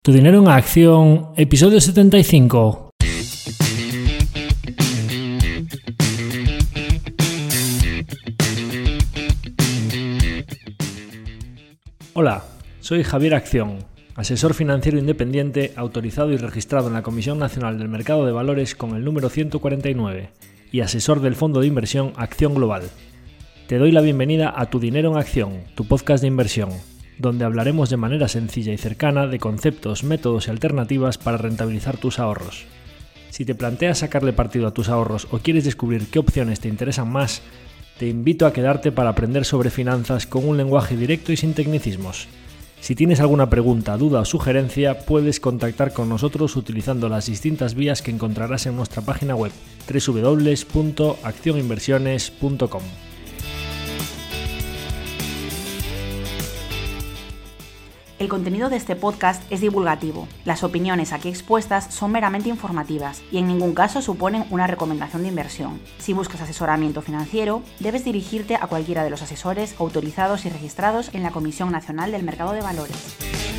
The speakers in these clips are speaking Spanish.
Tu dinero en acción, episodio 75. Hola, soy Javier Acción, asesor financiero independiente autorizado y registrado en la Comisión Nacional del Mercado de Valores con el número 149 y asesor del fondo de inversión Acción Global. Te doy la bienvenida a Tu dinero en acción, tu podcast de inversión, donde hablaremos de manera sencilla y cercana de conceptos, métodos y alternativas para rentabilizar tus ahorros. Si te planteas sacarle partido a tus ahorros o quieres descubrir qué opciones te interesan más, te invito a quedarte para aprender sobre finanzas con un lenguaje directo y sin tecnicismos. Si tienes alguna pregunta, duda o sugerencia, puedes contactar con nosotros utilizando las distintas vías que encontrarás en nuestra página web www.accioninversiones.com. El contenido de este podcast es divulgativo. Las opiniones aquí expuestas son meramente informativas y en ningún caso suponen una recomendación de inversión. Si buscas asesoramiento financiero, debes dirigirte a cualquiera de los asesores autorizados y registrados en la Comisión Nacional del Mercado de Valores.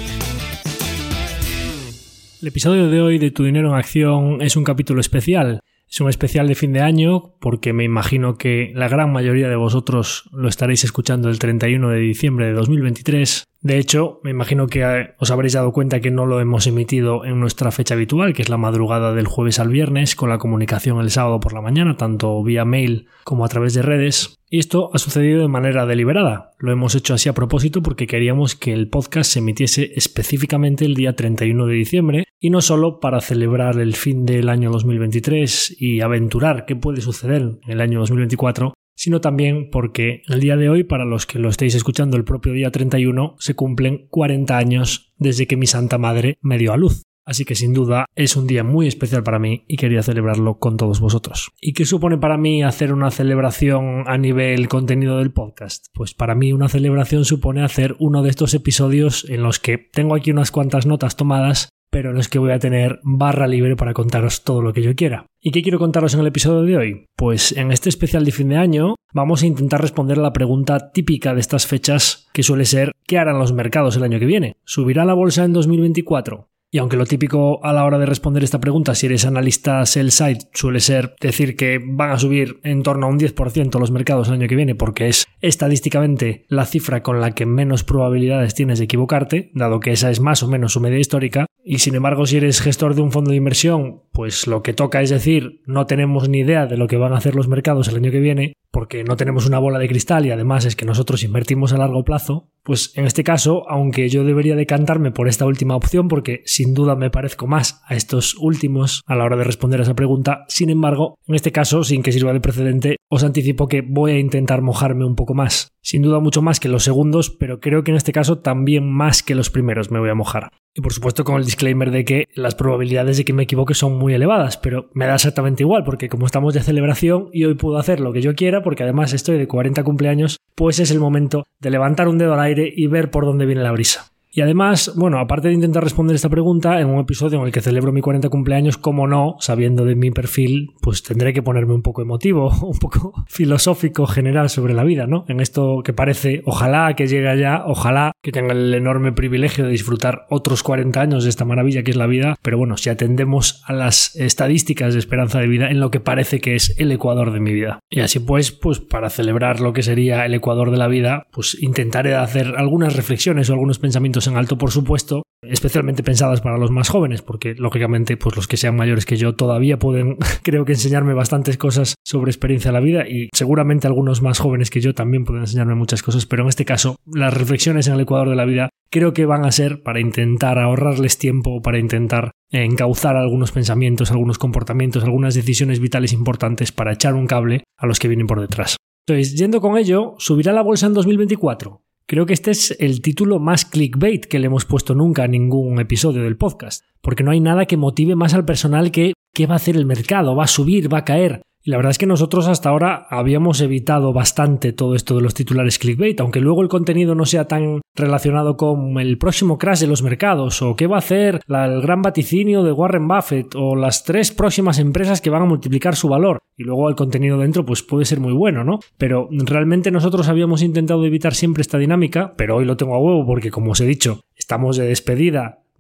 El episodio de hoy de Tu dinero en acción es un capítulo especial. Es un especial de fin de año porque me imagino que la gran mayoría de vosotros lo estaréis escuchando el 31 de diciembre de 2023. De hecho, me imagino que os habréis dado cuenta que no lo hemos emitido en nuestra fecha habitual, que es la madrugada del jueves al viernes, con la comunicación el sábado por la mañana, tanto vía mail como a través de redes. Y esto ha sucedido de manera deliberada. Lo hemos hecho así a propósito porque queríamos que el podcast se emitiese específicamente el día 31 de diciembre y no solo para celebrar el fin del año 2023 y aventurar qué puede suceder en el año 2024, sino también porque el día de hoy, para los que lo estéis escuchando el propio día 31, se cumplen 40 años desde que mi Santa Madre me dio a luz. Así que sin duda es un día muy especial para mí y quería celebrarlo con todos vosotros. ¿Y qué supone para mí hacer una celebración a nivel contenido del podcast? Pues para mí una celebración supone hacer uno de estos episodios en los que tengo aquí unas cuantas notas tomadas, pero en los que voy a tener barra libre para contaros todo lo que yo quiera. ¿Y qué quiero contaros en el episodio de hoy? Pues en este especial de fin de año vamos a intentar responder a la pregunta típica de estas fechas, que suele ser ¿qué harán los mercados el año que viene? ¿Subirá la bolsa en 2024? Y aunque lo típico a la hora de responder esta pregunta, si eres analista sell-side, suele ser decir que van a subir en torno a un 10% los mercados el año que viene porque es estadísticamente la cifra con la que menos probabilidades tienes de equivocarte, dado que esa es más o menos su media histórica. Y sin embargo, si eres gestor de un fondo de inversión, pues lo que toca es decir, no tenemos ni idea de lo que van a hacer los mercados el año que viene, porque no tenemos una bola de cristal y además es que nosotros invertimos a largo plazo. Pues en este caso, aunque yo debería decantarme por esta última opción porque sin duda me parezco más a estos últimos a la hora de responder a esa pregunta, sin embargo, en este caso, sin que sirva de precedente, os anticipo que voy a intentar mojarme un poco más. Sin duda mucho más que los segundos, pero creo que en este caso también más que los primeros me voy a mojar. Y por supuesto con el disclaimer de que las probabilidades de que me equivoque son muy elevadas, pero me da exactamente igual porque como estamos de celebración y hoy puedo hacer lo que yo quiera porque además estoy de 40 cumpleaños, pues es el momento de levantar un dedo al aire y ver por dónde viene la brisa. Y además, bueno, aparte de intentar responder esta pregunta, en un episodio en el que celebro mi 40 cumpleaños, como no, sabiendo de mi perfil, pues tendré que ponerme un poco emotivo, un poco filosófico general sobre la vida, ¿no? En esto que parece, ojalá que llegue allá, ojalá que tenga el enorme privilegio de disfrutar otros 40 años de esta maravilla que es la vida, pero bueno, si atendemos a las estadísticas de esperanza de vida en lo que parece que es el ecuador de mi vida. Y así pues para celebrar lo que sería el ecuador de la vida, pues intentaré hacer algunas reflexiones o algunos pensamientos en alto, por supuesto, especialmente pensadas para los más jóvenes, porque lógicamente pues los que sean mayores que yo todavía pueden, creo que enseñarme bastantes cosas sobre experiencia de la vida y seguramente algunos más jóvenes que yo también pueden enseñarme muchas cosas, pero en este caso las reflexiones en el ecuador de la vida creo que van a ser para intentar ahorrarles tiempo, para intentar encauzar algunos pensamientos, algunos comportamientos, algunas decisiones vitales importantes para echar un cable a los que vienen por detrás. Entonces, yendo con ello, ¿subirá la bolsa en 2024? Creo que este es el título más clickbait que le hemos puesto nunca a ningún episodio del podcast, porque no hay nada que motive más al personal que ¿qué va a hacer el mercado? ¿Va a subir? ¿Va a caer? Y la verdad es que nosotros hasta ahora habíamos evitado bastante todo esto de los titulares clickbait, aunque luego el contenido no sea tan relacionado con el próximo crash de los mercados o qué va a hacer el gran vaticinio de Warren Buffett o las 3 próximas empresas que van a multiplicar su valor. Y luego el contenido dentro pues puede ser muy bueno, ¿no? Pero realmente nosotros habíamos intentado evitar siempre esta dinámica, pero hoy lo tengo a huevo porque, como os he dicho, estamos de despedida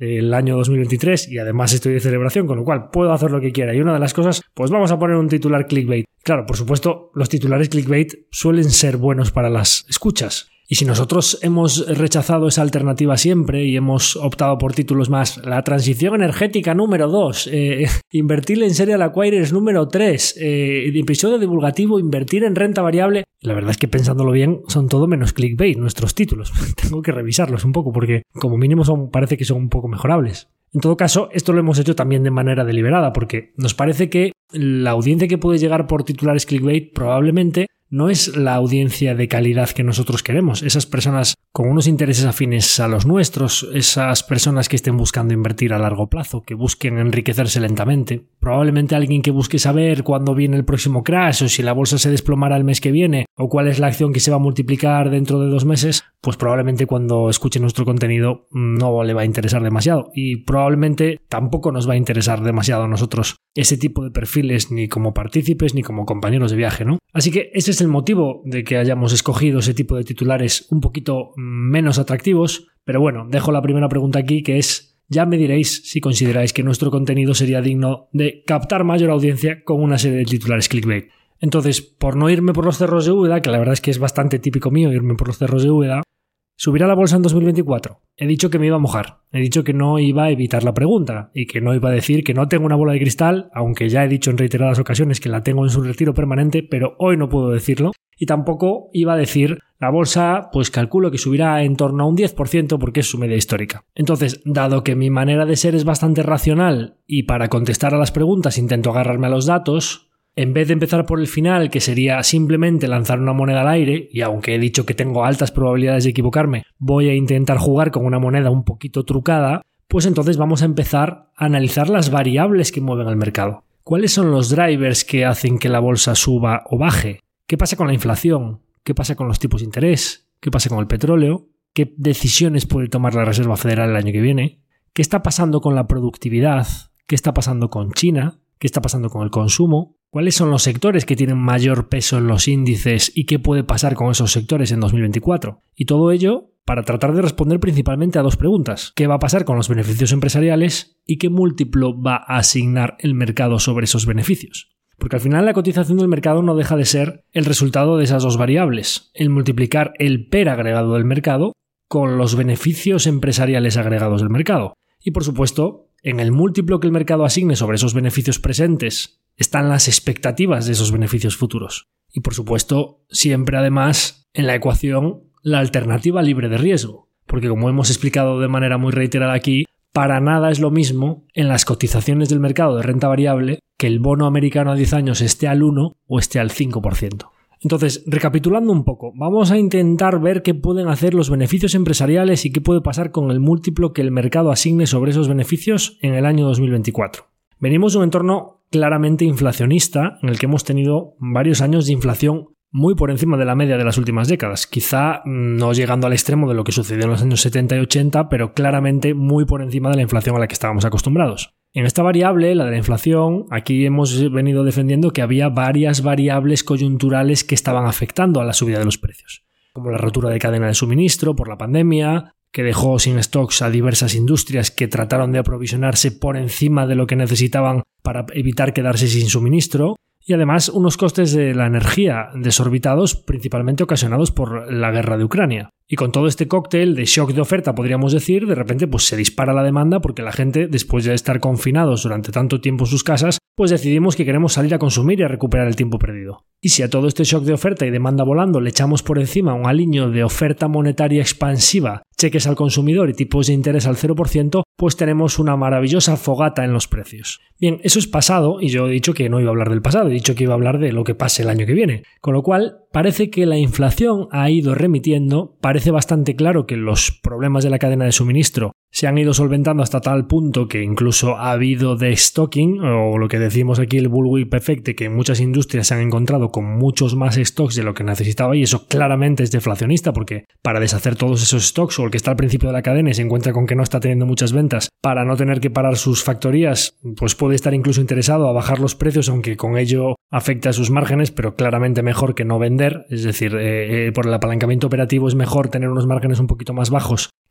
del año 2023 y además estoy de celebración, con lo cual puedo hacer lo que quiera. Y una de las cosas, pues vamos a poner un titular clickbait. Claro, por supuesto, los titulares clickbait suelen ser buenos para las escuchas. Y si nosotros hemos rechazado esa alternativa siempre y hemos optado por títulos más, la transición energética número 2, invertir en serial acquirers número 3, episodio divulgativo, invertir en renta variable, la verdad es que pensándolo bien son todo menos clickbait nuestros títulos. Tengo que revisarlos un poco porque como mínimo parece que son un poco mejorables. En todo caso, esto lo hemos hecho también de manera deliberada porque nos parece que la audiencia que puede llegar por titulares clickbait probablemente no es la audiencia de calidad que nosotros queremos. Esas personas con unos intereses afines a los nuestros, esas personas que estén buscando invertir a largo plazo, que busquen enriquecerse lentamente. Probablemente alguien que busque saber cuándo viene el próximo crash o si la bolsa se desplomará el mes que viene o cuál es la acción que se va a multiplicar dentro de 2 meses, pues probablemente cuando escuche nuestro contenido no le va a interesar demasiado y probablemente tampoco nos va a interesar demasiado a nosotros ese tipo de perfiles ni como partícipes ni como compañeros de viaje, ¿no? Así que ese es el motivo de que hayamos escogido ese tipo de titulares un poquito menos atractivos, pero bueno, dejo la primera pregunta aquí que es, ya me diréis si consideráis que nuestro contenido sería digno de captar mayor audiencia con una serie de titulares clickbait. Entonces, por no irme por los cerros de Úbeda, que la verdad es que es bastante típico mío irme por los cerros de Úbeda, ¿subirá la bolsa en 2024? He dicho que me iba a mojar, he dicho que no iba a evitar la pregunta y que no iba a decir que no tengo una bola de cristal, aunque ya he dicho en reiteradas ocasiones que la tengo en su retiro permanente, pero hoy no puedo decirlo. Y tampoco iba a decir la bolsa, pues calculo que subirá en torno a un 10% porque es su media histórica. Entonces, dado que mi manera de ser es bastante racional y para contestar a las preguntas intento agarrarme a los datos, en vez de empezar por el final, que sería simplemente lanzar una moneda al aire, y aunque he dicho que tengo altas probabilidades de equivocarme, voy a intentar jugar con una moneda un poquito trucada, pues entonces vamos a empezar a analizar las variables que mueven el mercado. ¿Cuáles son los drivers que hacen que la bolsa suba o baje? ¿Qué pasa con la inflación? ¿Qué pasa con los tipos de interés? ¿Qué pasa con el petróleo? ¿Qué decisiones puede tomar la Reserva Federal el año que viene? ¿Qué está pasando con la productividad? ¿Qué está pasando con China? ¿Qué está pasando con el consumo? ¿Cuáles son los sectores que tienen mayor peso en los índices y qué puede pasar con esos sectores en 2024? Y todo ello para tratar de responder principalmente a 2 preguntas. ¿Qué va a pasar con los beneficios empresariales y qué múltiplo va a asignar el mercado sobre esos beneficios? Porque al final la cotización del mercado no deja de ser el resultado de esas 2 variables, el multiplicar el PER agregado del mercado con los beneficios empresariales agregados del mercado. Y por supuesto, en el múltiplo que el mercado asigne sobre esos beneficios presentes están las expectativas de esos beneficios futuros. Y por supuesto, siempre además en la ecuación la alternativa libre de riesgo. Porque como hemos explicado de manera muy reiterada aquí, para nada es lo mismo en las cotizaciones del mercado de renta variable que el bono americano a 10 años esté al 1 o esté al 5%. Entonces, recapitulando un poco, vamos a intentar ver qué pueden hacer los beneficios empresariales y qué puede pasar con el múltiplo que el mercado asigne sobre esos beneficios en el año 2024. Venimos de un entorno claramente inflacionista en el que hemos tenido varios años de inflación muy por encima de la media de las últimas décadas. Quizá no llegando al extremo de lo que sucedió en los años 70 y 80, pero claramente muy por encima de la inflación a la que estábamos acostumbrados. En esta variable, la de la inflación, aquí hemos venido defendiendo que había varias variables coyunturales que estaban afectando a la subida de los precios, como la rotura de cadena de suministro por la pandemia, que dejó sin stocks a diversas industrias que trataron de aprovisionarse por encima de lo que necesitaban para evitar quedarse sin suministro, y además unos costes de la energía desorbitados principalmente ocasionados por la guerra de Ucrania. Y con todo este cóctel de shock de oferta, podríamos decir, de repente pues se dispara la demanda porque la gente, después de estar confinados durante tanto tiempo en sus casas, pues decidimos que queremos salir a consumir y a recuperar el tiempo perdido. Y si a todo este shock de oferta y demanda volando le echamos por encima un aliño de oferta monetaria expansiva, cheques al consumidor y tipos de interés al 0%, pues tenemos una maravillosa fogata en los precios. Bien, eso es pasado y yo he dicho que no iba a hablar del pasado, he dicho que iba a hablar de lo que pase el año que viene. Con lo cual, parece que la inflación ha ido remitiendo, parece bastante claro que los problemas de la cadena de suministro se han ido solventando hasta tal punto que incluso ha habido destocking, o lo que decimos aquí el bullwhip effect, que muchas industrias se han encontrado con muchos más stocks de lo que necesitaba, y eso claramente es deflacionista porque para deshacer todos esos stocks, o el que está al principio de la cadena y se encuentra con que no está teniendo muchas ventas, para no tener que parar sus factorías, pues puede estar incluso interesado a bajar los precios, aunque con ello afecta a sus márgenes, pero claramente mejor que no vender, es decir, por el apalancamiento operativo es mejor tener unos márgenes un poquito más bajos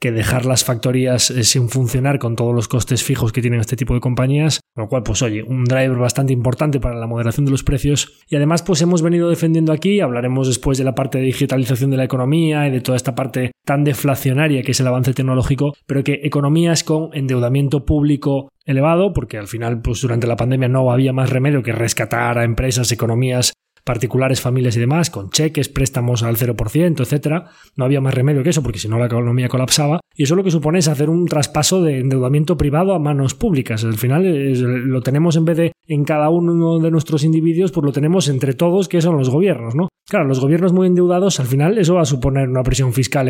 que dejar las factorías sin funcionar con todos los costes fijos que tienen este tipo de compañías, con lo cual, pues oye, un driver bastante importante para la moderación de los precios. Y además, pues hemos venido defendiendo aquí, hablaremos después de la parte de digitalización de la economía y de toda esta parte tan deflacionaria que es el avance tecnológico, pero que economías con endeudamiento público elevado, porque al final, pues durante la pandemia no había más remedio que rescatar a empresas, economías particulares, familias y demás, con cheques, préstamos al 0%, etcétera. No había más remedio que eso, porque si no la economía colapsaba. Y eso lo que supone es hacer un traspaso de endeudamiento privado a manos públicas. Al final lo tenemos, en vez de en cada uno de nuestros individuos, pues lo tenemos entre todos, que son los gobiernos, ¿no? Claro, los gobiernos muy endeudados, al final eso va a suponer una presión fiscal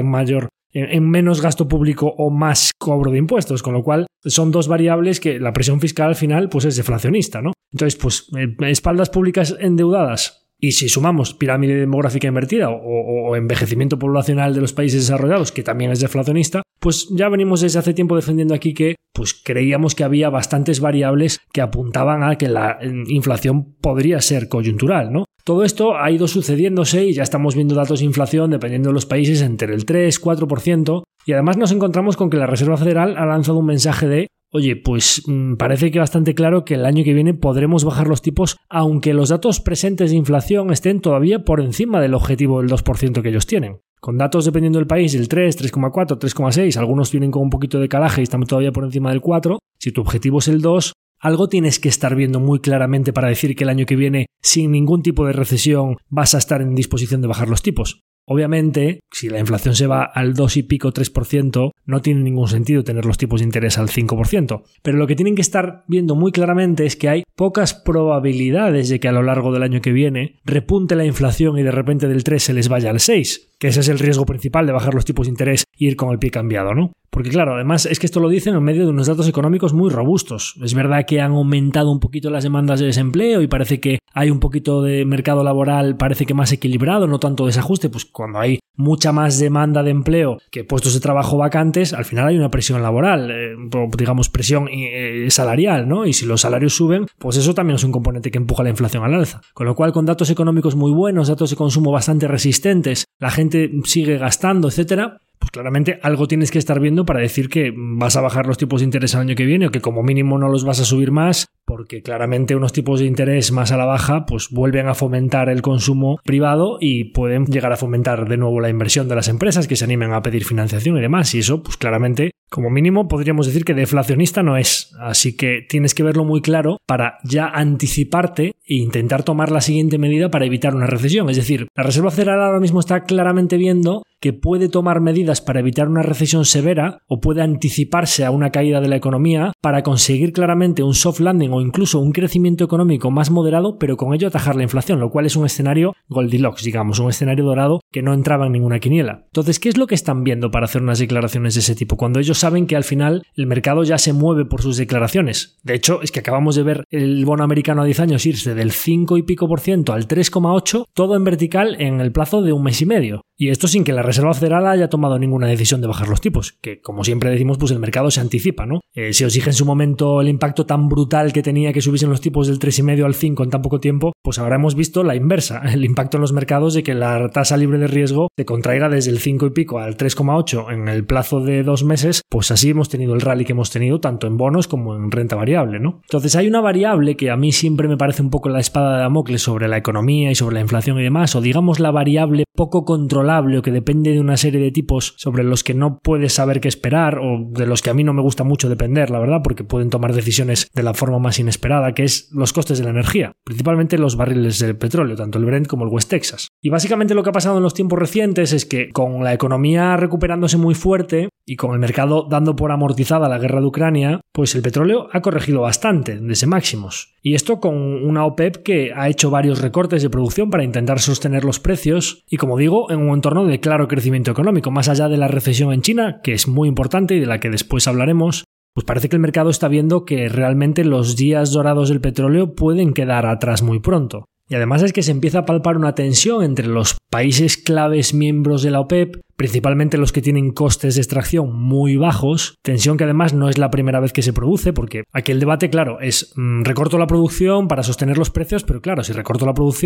en menos gasto público o más cobro de impuestos, con lo cual son dos variables que la presión fiscal al final pues es deflacionista, ¿no? Entonces, pues espaldas públicas endeudadas. Y si sumamos pirámide demográfica invertida o envejecimiento poblacional de los países desarrollados, que también es deflacionista, pues ya venimos desde hace tiempo defendiendo aquí que pues creíamos que había bastantes variables que apuntaban a que la inflación podría ser coyuntural, ¿no? Todo esto ha ido sucediéndose y ya estamos viendo datos de inflación dependiendo de los países entre el 3-4%, y además nos encontramos con que la Reserva Federal ha lanzado un mensaje de: oye, pues parece que bastante claro que el año que viene podremos bajar los tipos, aunque los datos presentes de inflación estén todavía por encima del objetivo del 2% que ellos tienen. Con datos dependiendo del país del 3, 3,4, 3,6, algunos vienen con un poquito de calaje y están todavía por encima del 4. Si tu objetivo es el 2, algo tienes que estar viendo muy claramente para decir que el año que viene, sin ningún tipo de recesión, vas a estar en disposición de bajar los tipos. Obviamente, si la inflación se va al 2 y pico, 3%, no tiene ningún sentido tener los tipos de interés al 5%. Pero lo que tienen que estar viendo muy claramente es que hay pocas probabilidades de que a lo largo del año que viene repunte la inflación y de repente del 3 se les vaya al 6, que ese es el riesgo principal de bajar los tipos de interés e ir con el pie cambiado, ¿no? Porque claro, además es que esto lo dicen en medio de unos datos económicos muy robustos. Es verdad que han aumentado un poquito las demandas de desempleo y parece que hay un poquito de mercado laboral, parece que más equilibrado, no tanto desajuste. Pues cuando hay mucha más demanda de empleo que puestos de trabajo vacantes, al final hay una presión laboral, digamos presión salarial, ¿no? Y si los salarios suben, pues eso también es un componente que empuja la inflación al alza. Con lo cual, con datos económicos muy buenos, datos de consumo bastante resistentes, la gente sigue gastando, etcétera, pues claramente algo tienes que estar viendo para decir que vas a bajar los tipos de interés el año que viene o que como mínimo no los vas a subir más, porque claramente unos tipos de interés más a la baja pues vuelven a fomentar el consumo privado y pueden llegar a fomentar de nuevo la inversión de las empresas que se animen a pedir financiación y demás, y eso pues claramente como mínimo podríamos decir que deflacionista no es. Así que tienes que verlo muy claro para ya anticiparte e intentar tomar la siguiente medida para evitar una recesión. Es decir, la Reserva Federal ahora mismo está claramente viendo que puede tomar medidas para evitar una recesión severa o puede anticiparse a una caída de la economía para conseguir claramente un soft landing o incluso un crecimiento económico más moderado, pero con ello atajar la inflación, lo cual es un escenario Goldilocks, digamos, un escenario dorado que no entraba en ninguna quiniela. Entonces, ¿qué es lo que están viendo para hacer unas declaraciones de ese tipo? Cuando ellos saben que al final el mercado ya se mueve por sus declaraciones. De hecho, es que acabamos de ver el bono americano a 10 años irse del 5 y pico por ciento al 3,8, todo en vertical en el plazo de un mes y medio. Y esto sin que la Reserva Federal haya tomado ninguna decisión de bajar los tipos, que como siempre decimos, pues el mercado se anticipa, ¿no? Si os dije en su momento el impacto tan brutal que tenía que subiesen los tipos del 3,5 al 5 en tan poco tiempo, pues ahora hemos visto la inversa, el impacto en los mercados de que la tasa libre de riesgo se contraiga desde el 5 y pico al 3,8 en el plazo de 2 meses, pues así hemos tenido el rally que hemos tenido tanto en bonos como en renta variable, ¿no? Entonces hay una variable que a mí siempre me parece un poco la espada de Damocles sobre la economía y sobre la inflación y demás, o digamos la variable poco controlable o que depende de una serie de tipos sobre los que no puedes saber qué esperar o de los que a mí no me gusta mucho depender, la verdad, porque pueden tomar decisiones de la forma más inesperada, que es los costes de la energía, principalmente los barriles de petróleo, tanto el Brent como el West Texas. Y básicamente lo que ha pasado en los tiempos recientes es que con la economía recuperándose muy fuerte y con el mercado dando por amortizada la guerra de Ucrania, pues el petróleo ha corregido bastante desde máximos. Y esto con una OPEP que ha hecho varios recortes de producción para intentar sostener los precios y, como digo, en un entorno de claro crecimiento económico, más allá de la recesión en China, que es muy importante y de la que después hablaremos. Pues parece que el mercado está viendo que realmente los días dorados del petróleo pueden quedar atrás muy pronto. Y además es que se empieza a palpar una tensión entre los países claves miembros de la OPEP, principalmente los que tienen costes de extracción muy bajos, tensión que además no es la primera vez que se produce, porque aquí el debate, claro, es recorto la producción para sostener los precios, pero claro, si recorto la producción,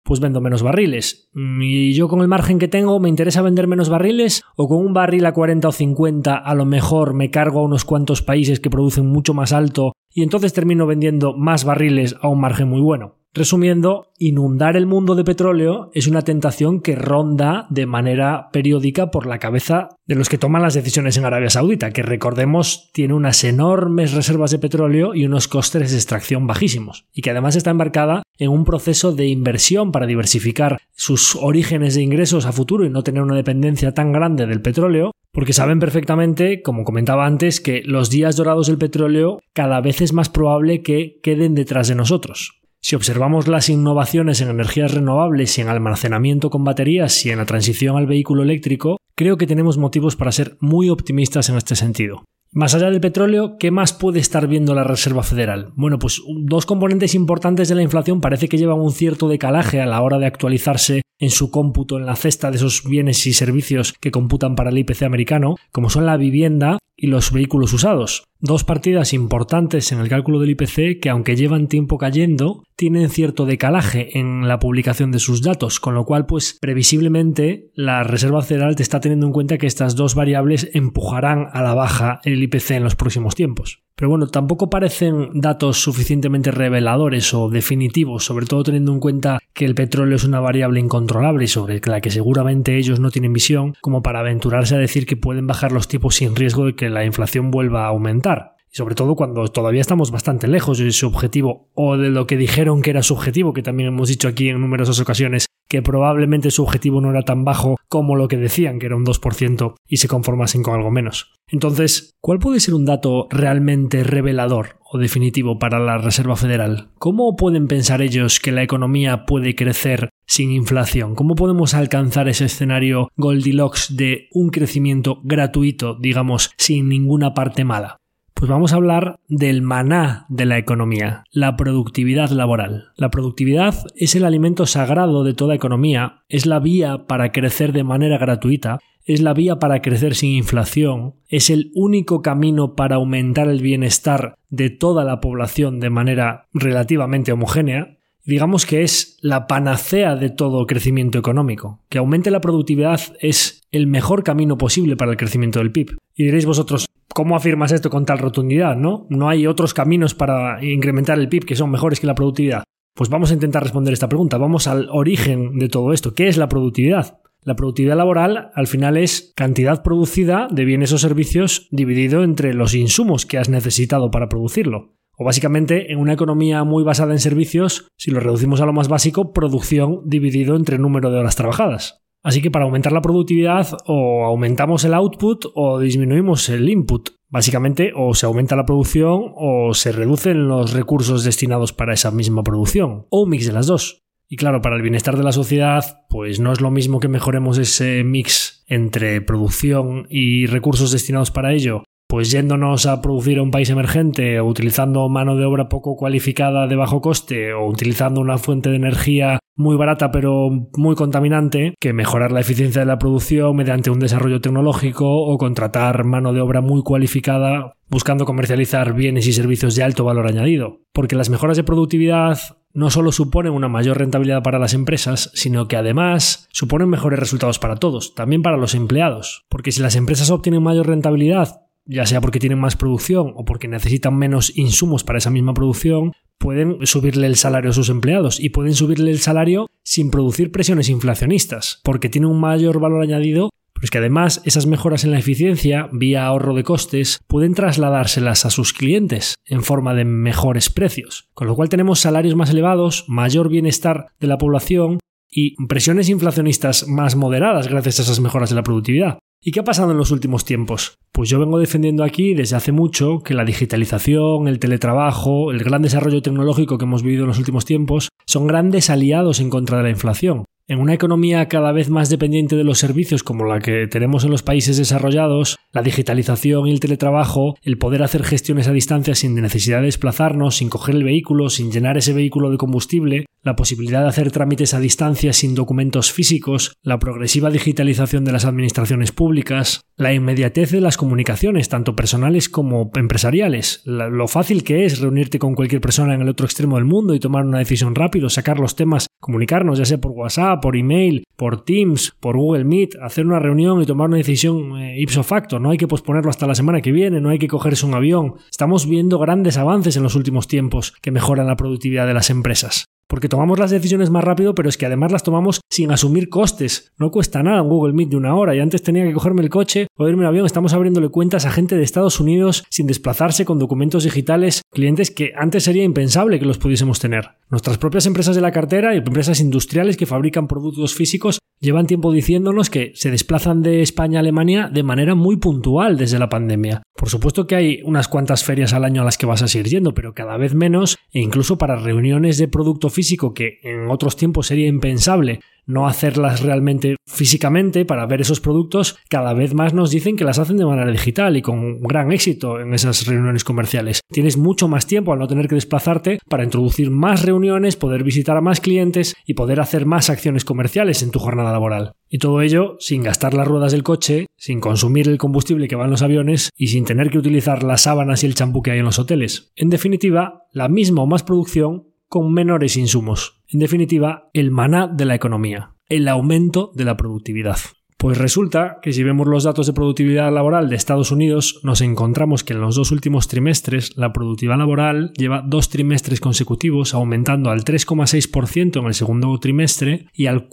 pues vendo menos barriles. Y yo con el margen que tengo, ¿me interesa vender menos barriles? ¿O con un barril a 40 o 50 a lo mejor me cargo a unos cuantos países que producen mucho más alto y entonces termino vendiendo más barriles a un margen muy bueno? Resumiendo, inundar el mundo de petróleo es una tentación que ronda de manera periódica por la cabeza de los que toman las decisiones en Arabia Saudita, que recordemos tiene unas enormes reservas de petróleo y unos costes de extracción bajísimos, y que además está embarcada en un proceso de inversión para diversificar sus orígenes de ingresos a futuro y no tener una dependencia tan grande del petróleo, porque saben perfectamente, como comentaba antes, que los días dorados del petróleo cada vez es más probable que queden detrás de nosotros. Si observamos las innovaciones en energías renovables y en almacenamiento con baterías y en la transición al vehículo eléctrico, creo que tenemos motivos para ser muy optimistas en este sentido. Más allá del petróleo, ¿qué más puede estar viendo la Reserva Federal? Bueno, pues dos componentes importantes de la inflación parece que llevan un cierto decalaje a la hora de actualizarse en su cómputo en la cesta de esos bienes y servicios que computan para el IPC americano, como son la vivienda y los vehículos usados. Dos partidas importantes en el cálculo del IPC que, aunque llevan tiempo cayendo, tienen cierto decalaje en la publicación de sus datos, con lo cual, pues, previsiblemente, la Reserva Federal te está teniendo en cuenta que estas dos variables empujarán a la baja el IPC en los próximos tiempos. Pero bueno, tampoco parecen datos suficientemente reveladores o definitivos, sobre todo teniendo en cuenta que el petróleo es una variable incontrolable y sobre la que seguramente ellos no tienen visión, como para aventurarse a decir que pueden bajar los tipos sin riesgo de que la inflación vuelva a aumentar. Y sobre todo cuando todavía estamos bastante lejos de su objetivo o de lo que dijeron que era su objetivo, que también hemos dicho aquí en numerosas ocasiones que probablemente su objetivo no era tan bajo como lo que decían, que era un 2%, y se conformasen con algo menos. Entonces, ¿cuál puede ser un dato realmente revelador o definitivo para la Reserva Federal? ¿Cómo pueden pensar ellos que la economía puede crecer sin inflación? ¿Cómo podemos alcanzar ese escenario Goldilocks de un crecimiento gratuito, digamos, sin ninguna parte mala? Pues vamos a hablar del maná de la economía, la productividad laboral. La productividad es el alimento sagrado de toda economía, es la vía para crecer de manera gratuita, es la vía para crecer sin inflación, es el único camino para aumentar el bienestar de toda la población de manera relativamente homogénea. Digamos que es la panacea de todo crecimiento económico. Que aumente la productividad es el mejor camino posible para el crecimiento del PIB. Y diréis vosotros, ¿cómo afirmas esto con tal rotundidad? ¿No hay otros caminos para incrementar el PIB que son mejores que la productividad? Pues vamos a intentar responder esta pregunta. Vamos al origen de todo esto. ¿Qué es la productividad? La productividad laboral al final es cantidad producida de bienes o servicios dividido entre los insumos que has necesitado para producirlo. O básicamente, en una economía muy basada en servicios, si lo reducimos a lo más básico, producción dividido entre número de horas trabajadas. Así que para aumentar la productividad o aumentamos el output o disminuimos el input. Básicamente, o se aumenta la producción o se reducen los recursos destinados para esa misma producción. O un mix de las dos. Y claro, para el bienestar de la sociedad, pues no es lo mismo que mejoremos ese mix entre producción y recursos destinados para ello, pues yéndonos a producir a un país emergente o utilizando mano de obra poco cualificada de bajo coste o utilizando una fuente de energía muy barata pero muy contaminante, que mejorar la eficiencia de la producción mediante un desarrollo tecnológico o contratar mano de obra muy cualificada buscando comercializar bienes y servicios de alto valor añadido. Porque las mejoras de productividad no solo suponen una mayor rentabilidad para las empresas, sino que además suponen mejores resultados para todos, también para los empleados. Porque si las empresas obtienen mayor rentabilidad, ya sea porque tienen más producción o porque necesitan menos insumos para esa misma producción, pueden subirle el salario a sus empleados y pueden subirle el salario sin producir presiones inflacionistas, porque tiene un mayor valor añadido, pero es que además esas mejoras en la eficiencia, vía ahorro de costes, pueden trasladárselas a sus clientes en forma de mejores precios, con lo cual tenemos salarios más elevados, mayor bienestar de la población y presiones inflacionistas más moderadas gracias a esas mejoras de la productividad. ¿Y qué ha pasado en los últimos tiempos? Pues yo vengo defendiendo aquí desde hace mucho que la digitalización, el teletrabajo, el gran desarrollo tecnológico que hemos vivido en los últimos tiempos son grandes aliados en contra de la inflación. En una economía cada vez más dependiente de los servicios como la que tenemos en los países desarrollados, la digitalización y el teletrabajo, el poder hacer gestiones a distancia sin necesidad de desplazarnos, sin coger el vehículo, sin llenar ese vehículo de combustible, la posibilidad de hacer trámites a distancia sin documentos físicos, la progresiva digitalización de las administraciones públicas, la inmediatez de las comunicaciones, tanto personales como empresariales, lo fácil que es reunirte con cualquier persona en el otro extremo del mundo y tomar una decisión rápido, sacar los temas comunicarnos, ya sea por WhatsApp, por email, por Teams, por Google Meet, hacer una reunión y tomar una decisión ipso facto. No hay que posponerlo hasta la semana que viene, no hay que cogerse un avión. Estamos viendo grandes avances en los últimos tiempos que mejoran la productividad de las empresas. Porque tomamos las decisiones más rápido, pero es que además las tomamos sin asumir costes. No cuesta nada un Google Meet de 1 hora y antes tenía que cogerme el coche o irme en avión. Estamos abriéndole cuentas a gente de Estados Unidos sin desplazarse, con documentos digitales, clientes que antes sería impensable que los pudiésemos tener. Nuestras propias empresas de la cartera y empresas industriales que fabrican productos físicos llevan tiempo diciéndonos que se desplazan de España a Alemania de manera muy puntual desde la pandemia. Por supuesto que hay unas cuantas ferias al año a las que vas a seguir yendo, pero cada vez menos, e incluso para reuniones de producto físico que en otros tiempos sería impensable no hacerlas realmente físicamente para ver esos productos, cada vez más nos dicen que las hacen de manera digital y con gran éxito en esas reuniones comerciales. Tienes mucho más tiempo al no tener que desplazarte para introducir más reuniones, poder visitar a más clientes y poder hacer más acciones comerciales en tu jornada laboral. Y todo ello sin gastar las ruedas del coche, sin consumir el combustible que va en los aviones y sin tener que utilizar las sábanas y el champú que hay en los hoteles. En definitiva, la misma o más producción con menores insumos. En definitiva, el maná de la economía, el aumento de la productividad. Pues resulta que si vemos los datos de productividad laboral de Estados Unidos, nos encontramos que en los 2 últimos trimestres la productividad laboral lleva 2 trimestres consecutivos aumentando al 3,6% en el segundo trimestre y al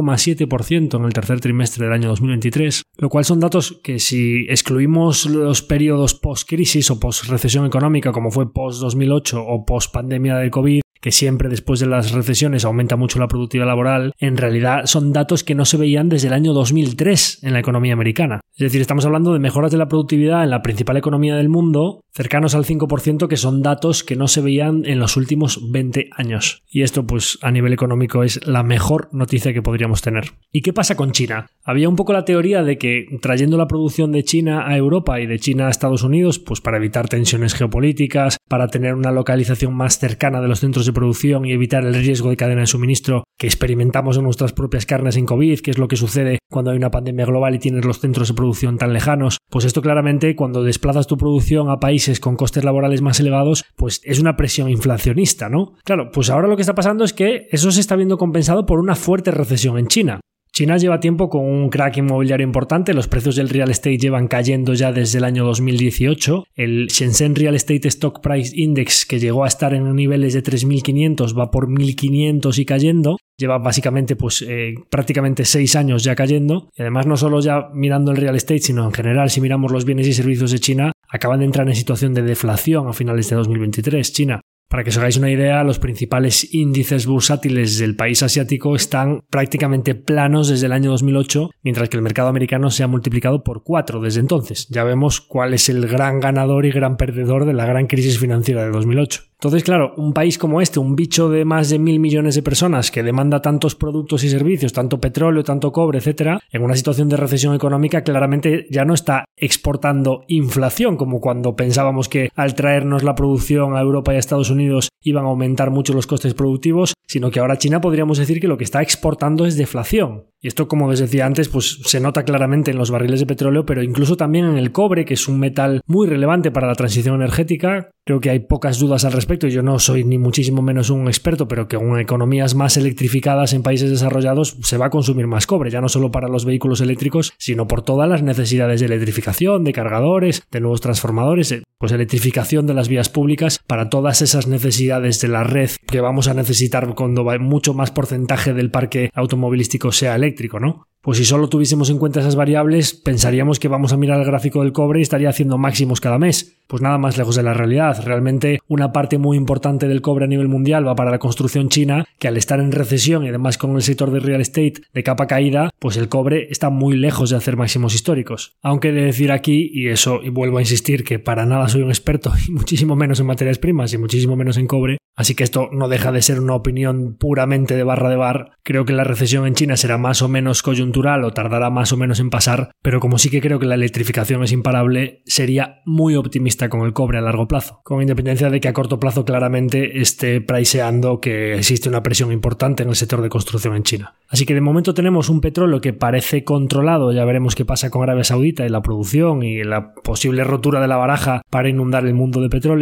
4,7% en el tercer trimestre del año 2023, lo cual son datos que si excluimos los periodos post-crisis o post-recesión económica como fue post-2008 o post-pandemia del COVID, que siempre después de las recesiones aumenta mucho la productividad laboral, en realidad son datos que no se veían desde el año 2003 en la economía americana. Es decir, estamos hablando de mejoras de la productividad en la principal economía del mundo, cercanos al 5%, que son datos que no se veían en los últimos 20 años. Y esto, pues, a nivel económico es la mejor noticia que podríamos tener. ¿Y qué pasa con China? Había un poco la teoría de que trayendo la producción de China a Europa y de China a Estados Unidos, pues para evitar tensiones geopolíticas, para tener una localización más cercana de los centros de producción y evitar el riesgo de cadena de suministro que experimentamos en nuestras propias carnes en COVID, que es lo que sucede cuando hay una pandemia global y tienes los centros de producción tan lejanos, pues esto claramente cuando desplazas tu producción a países con costes laborales más elevados, pues es una presión inflacionista, ¿no? Claro, pues ahora lo que está pasando es que eso se está viendo compensado por una fuerte recesión en China. China lleva tiempo con un crack inmobiliario importante, los precios del real estate llevan cayendo ya desde el año 2018, el Shenzhen Real Estate Stock Price Index, que llegó a estar en niveles de 3.500, va por 1.500 y cayendo, lleva básicamente prácticamente 6 años ya cayendo, y además no solo ya mirando el real estate, sino en general si miramos los bienes y servicios de China, acaban de entrar en situación de deflación a finales de 2023, China. Para que os hagáis una idea, los principales índices bursátiles del país asiático están prácticamente planos desde el año 2008, mientras que el mercado americano se ha multiplicado por 4 desde entonces. Ya vemos cuál es el gran ganador y gran perdedor de la gran crisis financiera de 2008. Entonces, claro, un país como este, un bicho de más de 1.000 millones de personas que demanda tantos productos y servicios, tanto petróleo, tanto cobre, etcétera, en una situación de recesión económica claramente ya no está exportando inflación, como cuando pensábamos que al traernos la producción a Europa y a Estados Unidos iban a aumentar mucho los costes productivos, sino que ahora China podríamos decir que lo que está exportando es deflación. Y esto, como os decía antes, pues se nota claramente en los barriles de petróleo, pero incluso también en el cobre, que es un metal muy relevante para la transición energética. Creo que hay pocas dudas al respecto. Yo no soy ni muchísimo menos un experto, pero que con economías más electrificadas en países desarrollados se va a consumir más cobre, ya no solo para los vehículos eléctricos, sino por todas las necesidades de electrificación, de cargadores, de nuevos transformadores, pues electrificación de las vías públicas para todas esas necesidades de la red que vamos a necesitar cuando mucho más porcentaje del parque automovilístico sea eléctrico, ¿no? Pues si solo tuviésemos en cuenta esas variables, pensaríamos que vamos a mirar el gráfico del cobre y estaría haciendo máximos cada mes. Pues nada más lejos de la realidad. Realmente una parte muy importante del cobre a nivel mundial va para la construcción china, que al estar en recesión y además con el sector de real estate de capa caída, pues el cobre está muy lejos de hacer máximos históricos. Aunque he de decir aquí, y vuelvo a insistir que para nada soy un experto y muchísimo menos en materias primas y muchísimo menos en cobre, así que esto no deja de ser una opinión puramente de barra de bar. Creo que la recesión en China será más o menos coyuntural o tardará más o menos en pasar, pero como sí que creo que la electrificación es imparable, sería muy optimista con el cobre a largo plazo, con independencia de que a corto plazo claramente esté priceando que existe una presión importante en el sector de construcción en China. Así que de momento tenemos un petróleo que parece controlado, ya veremos qué pasa con Arabia Saudita y la producción y la posible rotura de la baraja para inundar el mundo de petróleo,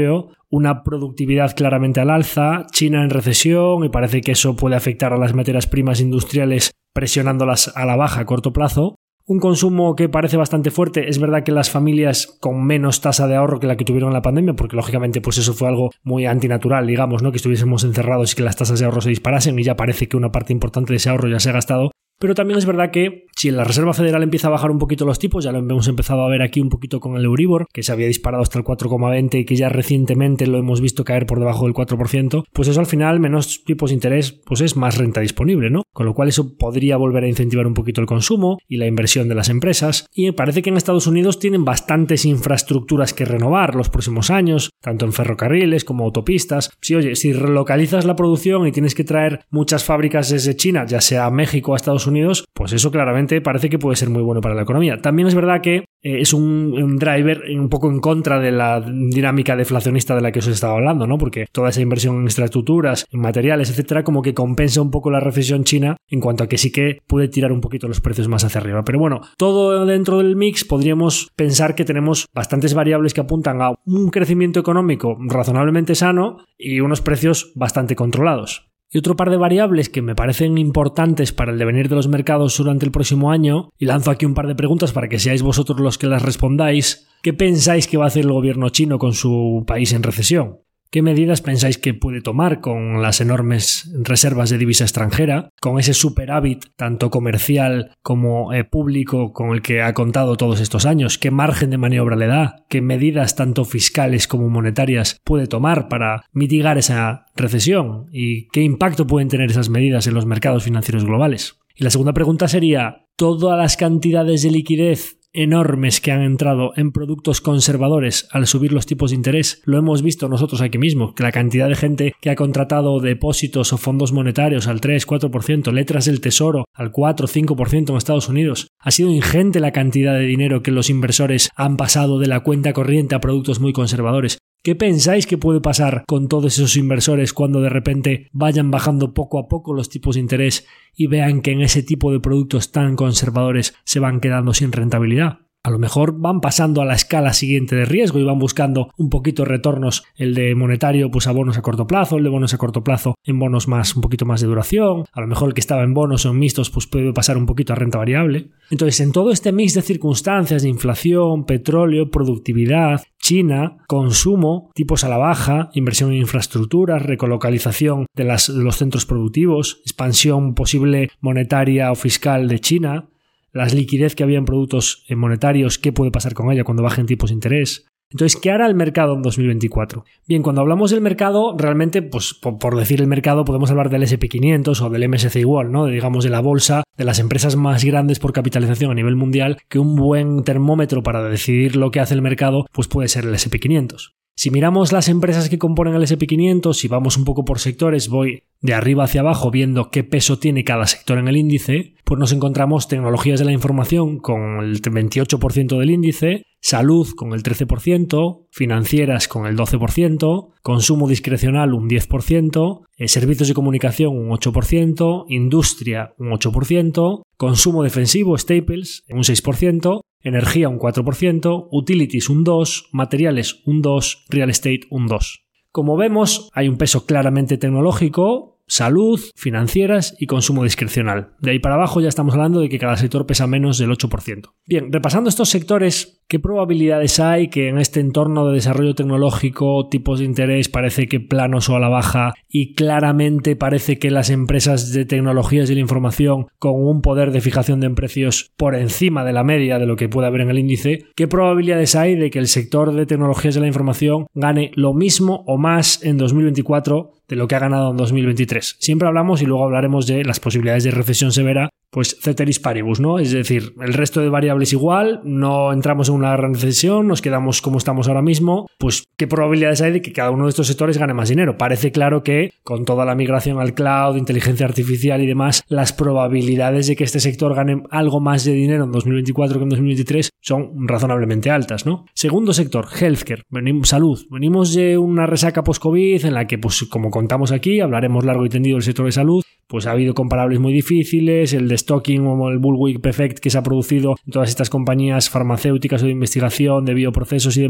una productividad claramente al alza, China en recesión y parece que eso puede afectar a las materias primas industriales presionándolas a la baja a corto plazo. Un consumo que parece bastante fuerte. Es verdad que las familias con menos tasa de ahorro que la que tuvieron en la pandemia, porque lógicamente pues eso fue algo muy antinatural, digamos, ¿no? Que estuviésemos encerrados y que las tasas de ahorro se disparasen, y ya parece que una parte importante de ese ahorro ya se ha gastado. Pero también es verdad que si la Reserva Federal empieza a bajar un poquito los tipos, ya lo hemos empezado a ver aquí un poquito con el Euribor, que se había disparado hasta el 4,20 y que ya recientemente lo hemos visto caer por debajo del 4%, pues eso al final, menos tipos de interés, pues es más renta disponible, ¿no? Con lo cual eso podría volver a incentivar un poquito el consumo y la inversión de las empresas. Y parece que en Estados Unidos tienen bastantes infraestructuras que renovar los próximos años, tanto en ferrocarriles como autopistas. Si relocalizas la producción y tienes que traer muchas fábricas desde China, ya sea a México o a Estados Unidos, pues eso claramente parece que puede ser muy bueno para la economía. También es verdad que es un driver un poco en contra de la dinámica deflacionista de la que os estaba hablando, ¿no? Porque toda esa inversión en infraestructuras, en materiales, etcétera, como que compensa un poco la recesión china en cuanto a que sí que puede tirar un poquito los precios más hacia arriba. Pero bueno, todo dentro del mix podríamos pensar que tenemos bastantes variables que apuntan a un crecimiento económico razonablemente sano y unos precios bastante controlados. Y otro par de variables que me parecen importantes para el devenir de los mercados durante el próximo año, y lanzo aquí un par de preguntas para que seáis vosotros los que las respondáis. ¿Qué pensáis que va a hacer el gobierno chino con su país en recesión? ¿Qué medidas pensáis que puede tomar con las enormes reservas de divisa extranjera, con ese superávit tanto comercial como público con el que ha contado todos estos años? ¿Qué margen de maniobra le da? ¿Qué medidas tanto fiscales como monetarias puede tomar para mitigar esa recesión? ¿Y qué impacto pueden tener esas medidas en los mercados financieros globales? Y la segunda pregunta sería, ¿todas las cantidades de liquidez enormes que han entrado en productos conservadores al subir los tipos de interés? Lo hemos visto nosotros aquí mismo, que la cantidad de gente que ha contratado depósitos o fondos monetarios al 3-4%, letras del tesoro al 4-5% en Estados Unidos. Ha sido ingente la cantidad de dinero que los inversores han pasado de la cuenta corriente a productos muy conservadores. ¿Qué pensáis que puede pasar con todos esos inversores cuando de repente vayan bajando poco a poco los tipos de interés y vean que en ese tipo de productos tan conservadores se van quedando sin rentabilidad? A lo mejor van pasando a la escala siguiente de riesgo y van buscando un poquito retornos, el de monetario pues a bonos a corto plazo, el de bonos a corto plazo en bonos un poquito más de duración, a lo mejor el que estaba en bonos o en mixtos pues puede pasar un poquito a renta variable. Entonces, en todo este mix de circunstancias de inflación, petróleo, productividad, China, consumo, tipos a la baja, inversión en infraestructuras, recolocalización de los centros productivos, expansión posible monetaria o fiscal de China, las liquidez que había en productos monetarios, qué puede pasar con ella cuando bajen tipos de interés. Entonces, ¿qué hará el mercado en 2024? Bien, cuando hablamos del mercado, realmente, pues por decir el mercado, podemos hablar del S&P 500 o del MSCI World, ¿no? Digamos, de la bolsa de las empresas más grandes por capitalización a nivel mundial, que un buen termómetro para decidir lo que hace el mercado, pues puede ser el S&P 500. Si miramos las empresas que componen el S&P 500, y vamos un poco por sectores, voy de arriba hacia abajo viendo qué peso tiene cada sector en el índice, pues nos encontramos tecnologías de la información con el 28% del índice, salud con el 13%, financieras con el 12%, consumo discrecional un 10%, servicios de comunicación un 8%, industria un 8%, consumo defensivo, staples, un 6%, energía un 4%, utilities un 2%, materiales un 2%, real estate un 2%. Como vemos, hay un peso claramente tecnológico, salud, financieras y consumo discrecional. De ahí para abajo ya estamos hablando de que cada sector pesa menos del 8%. Bien, repasando estos sectores, ¿qué probabilidades hay que en este entorno de desarrollo tecnológico, tipos de interés parece que planos o a la baja, y claramente parece que las empresas de tecnologías de la información con un poder de fijación de precios por encima de la media de lo que puede haber en el índice, qué probabilidades hay de que el sector de tecnologías de la información gane lo mismo o más en 2024 de lo que ha ganado en 2023? Siempre hablamos, y luego hablaremos de las posibilidades de recesión severa, pues ceteris paribus, ¿no? Es decir, el resto de variables igual, no entramos en una gran recesión, nos quedamos como estamos ahora mismo, pues ¿qué probabilidades hay de que cada uno de estos sectores gane más dinero? Parece claro que con toda la migración al cloud, inteligencia artificial y demás, las probabilidades de que este sector gane algo más de dinero en 2024 que en 2023 son razonablemente altas, ¿no? Segundo sector, healthcare, salud. Venimos de una resaca post-COVID en la que, pues como contamos aquí, hablaremos largo y tendido del sector de salud, pues ha habido comparables muy difíciles, el destocking o el bullwhip effect que se ha producido en todas estas compañías farmacéuticas o de investigación, de bioprocesos y demás,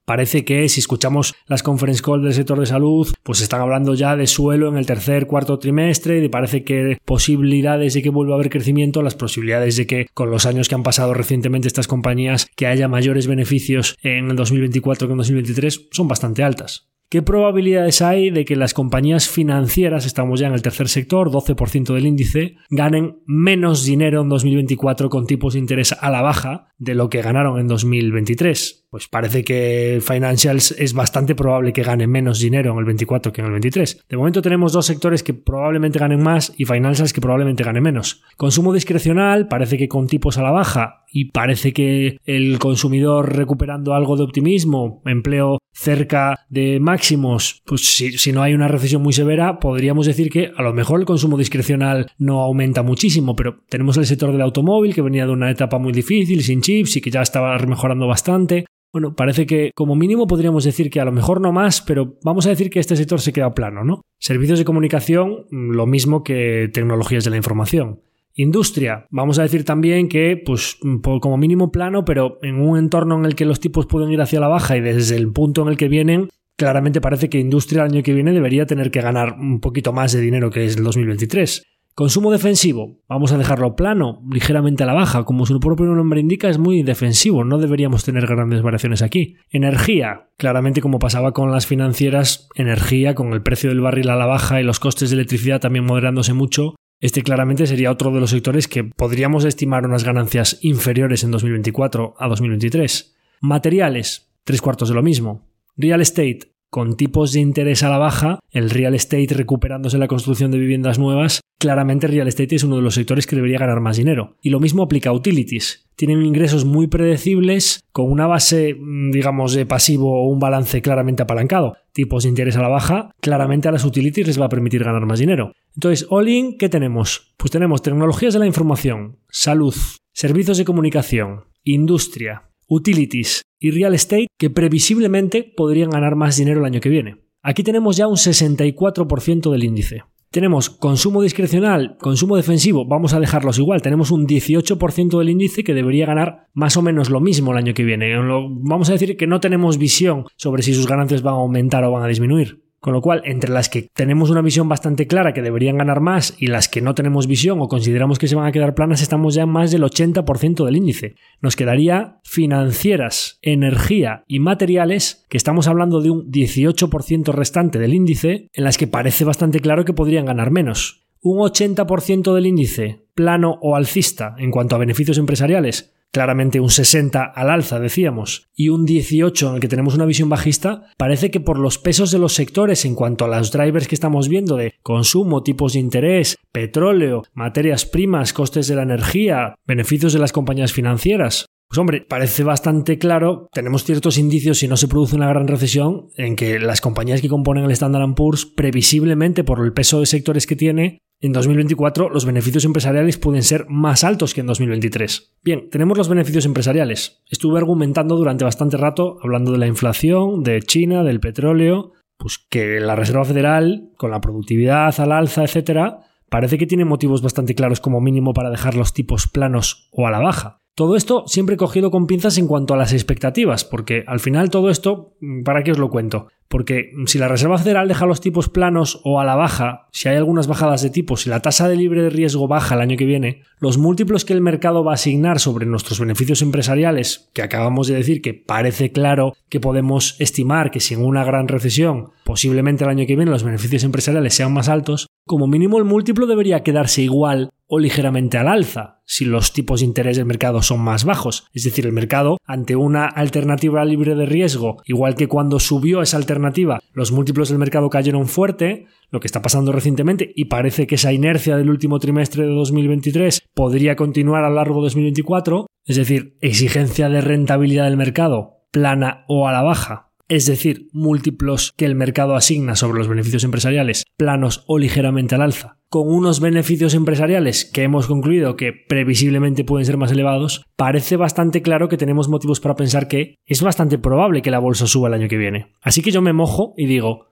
Parece que si escuchamos las conference calls del sector de salud, pues están hablando ya de suelo en el tercer, cuarto trimestre y parece que posibilidades de que vuelva a haber crecimiento, las posibilidades de que con los años que han pasado recientemente estas compañías que haya mayores beneficios en el 2024 que en 2023 son bastante altas. ¿Qué probabilidades hay de que las compañías financieras, estamos ya en el tercer sector, 12% del índice, ganen menos dinero en 2024 con tipos de interés a la baja de lo que ganaron en 2023? Pues parece que Financials es bastante probable que gane menos dinero en el 24 que en el 23. De momento tenemos dos sectores que probablemente ganen más y Financials que probablemente gane menos. Consumo discrecional, parece que con tipos a la baja y parece que el consumidor recuperando algo de optimismo, empleo cerca de máximos, pues si no hay una recesión muy severa, podríamos decir que a lo mejor el consumo discrecional no aumenta muchísimo, pero tenemos el sector del automóvil que venía de una etapa muy difícil, sin chips y que ya estaba mejorando bastante. Bueno, parece que como mínimo podríamos decir que a lo mejor no más, pero vamos a decir que este sector se queda plano, ¿no? Servicios de comunicación, lo mismo que tecnologías de la información. Industria, vamos a decir también que pues como mínimo plano, pero en un entorno en el que los tipos pueden ir hacia la baja y desde el punto en el que vienen, claramente parece que industria el año que viene debería tener que ganar un poquito más de dinero que es el 2023. Consumo defensivo, vamos a dejarlo plano, ligeramente a la baja, como su propio nombre indica es muy defensivo, no deberíamos tener grandes variaciones aquí. Energía, claramente como pasaba con las financieras, energía con el precio del barril a la baja y los costes de electricidad también moderándose mucho, este claramente sería otro de los sectores que podríamos estimar unas ganancias inferiores en 2024 a 2023. Materiales, 3/4 de lo mismo. Real estate, con tipos de interés a la baja, el real estate recuperándose la construcción de viviendas nuevas, claramente real estate es uno de los sectores que debería ganar más dinero. Y lo mismo aplica a utilities. Tienen ingresos muy predecibles, con una base, digamos, de pasivo o un balance claramente apalancado. Tipos de interés a la baja, claramente a las utilities les va a permitir ganar más dinero. Entonces, all in, ¿qué tenemos? Pues tenemos tecnologías de la información, salud, servicios de comunicación, industria, utilities y real estate que previsiblemente podrían ganar más dinero el año que viene. Aquí tenemos ya un 64% del índice. Tenemos consumo discrecional, consumo defensivo, vamos a dejarlos igual. Tenemos un 18% del índice que debería ganar más o menos lo mismo el año que viene. Vamos a decir que no tenemos visión sobre si sus ganancias van a aumentar o van a disminuir. Con lo cual, entre las que tenemos una visión bastante clara que deberían ganar más y las que no tenemos visión o consideramos que se van a quedar planas, estamos ya en más del 80% del índice. Nos quedaría financieras, energía y materiales, que estamos hablando de un 18% restante del índice, en las que parece bastante claro que podrían ganar menos. Un 80% del índice plano o alcista en cuanto a beneficios empresariales, claramente un 60 al alza, decíamos, y un 18 en el que tenemos una visión bajista, parece que por los pesos de los sectores en cuanto a los drivers que estamos viendo de consumo, tipos de interés, petróleo, materias primas, costes de la energía, beneficios de las compañías financieras, pues hombre, parece bastante claro, tenemos ciertos indicios si no se produce una gran recesión en que las compañías que componen el Standard & Poor's, previsiblemente por el peso de sectores que tiene, en 2024 los beneficios empresariales pueden ser más altos que en 2023. Bien, tenemos los beneficios empresariales. Estuve argumentando durante bastante rato, hablando de la inflación, de China, del petróleo, pues que la Reserva Federal, con la productividad al alza, etcétera, parece que tiene motivos bastante claros como mínimo para dejar los tipos planos o a la baja. Todo esto siempre cogido con pinzas en cuanto a las expectativas, porque al final todo esto, ¿para qué os lo cuento? Porque si la Reserva Federal deja los tipos planos o a la baja, si hay algunas bajadas de tipos, si la tasa de libre de riesgo baja el año que viene, los múltiplos que el mercado va a asignar sobre nuestros beneficios empresariales, que acabamos de decir que parece claro que podemos estimar que sin una gran recesión, posiblemente el año que viene los beneficios empresariales sean más altos, como mínimo el múltiplo debería quedarse igual o ligeramente al alza si los tipos de interés del mercado son más bajos. Es decir, el mercado, ante una alternativa libre de riesgo, igual que cuando subió esa alternativa, los múltiplos del mercado cayeron fuerte, lo que está pasando recientemente, y parece que esa inercia del último trimestre de 2023 podría continuar a lo largo de 2024, es decir, exigencia de rentabilidad del mercado plana o a la baja. Es decir, múltiplos que el mercado asigna sobre los beneficios empresariales planos o ligeramente al alza, con unos beneficios empresariales que hemos concluido que previsiblemente pueden ser más elevados, parece bastante claro que tenemos motivos para pensar que es bastante probable que la bolsa suba el año que viene. Así que yo me mojo y digo,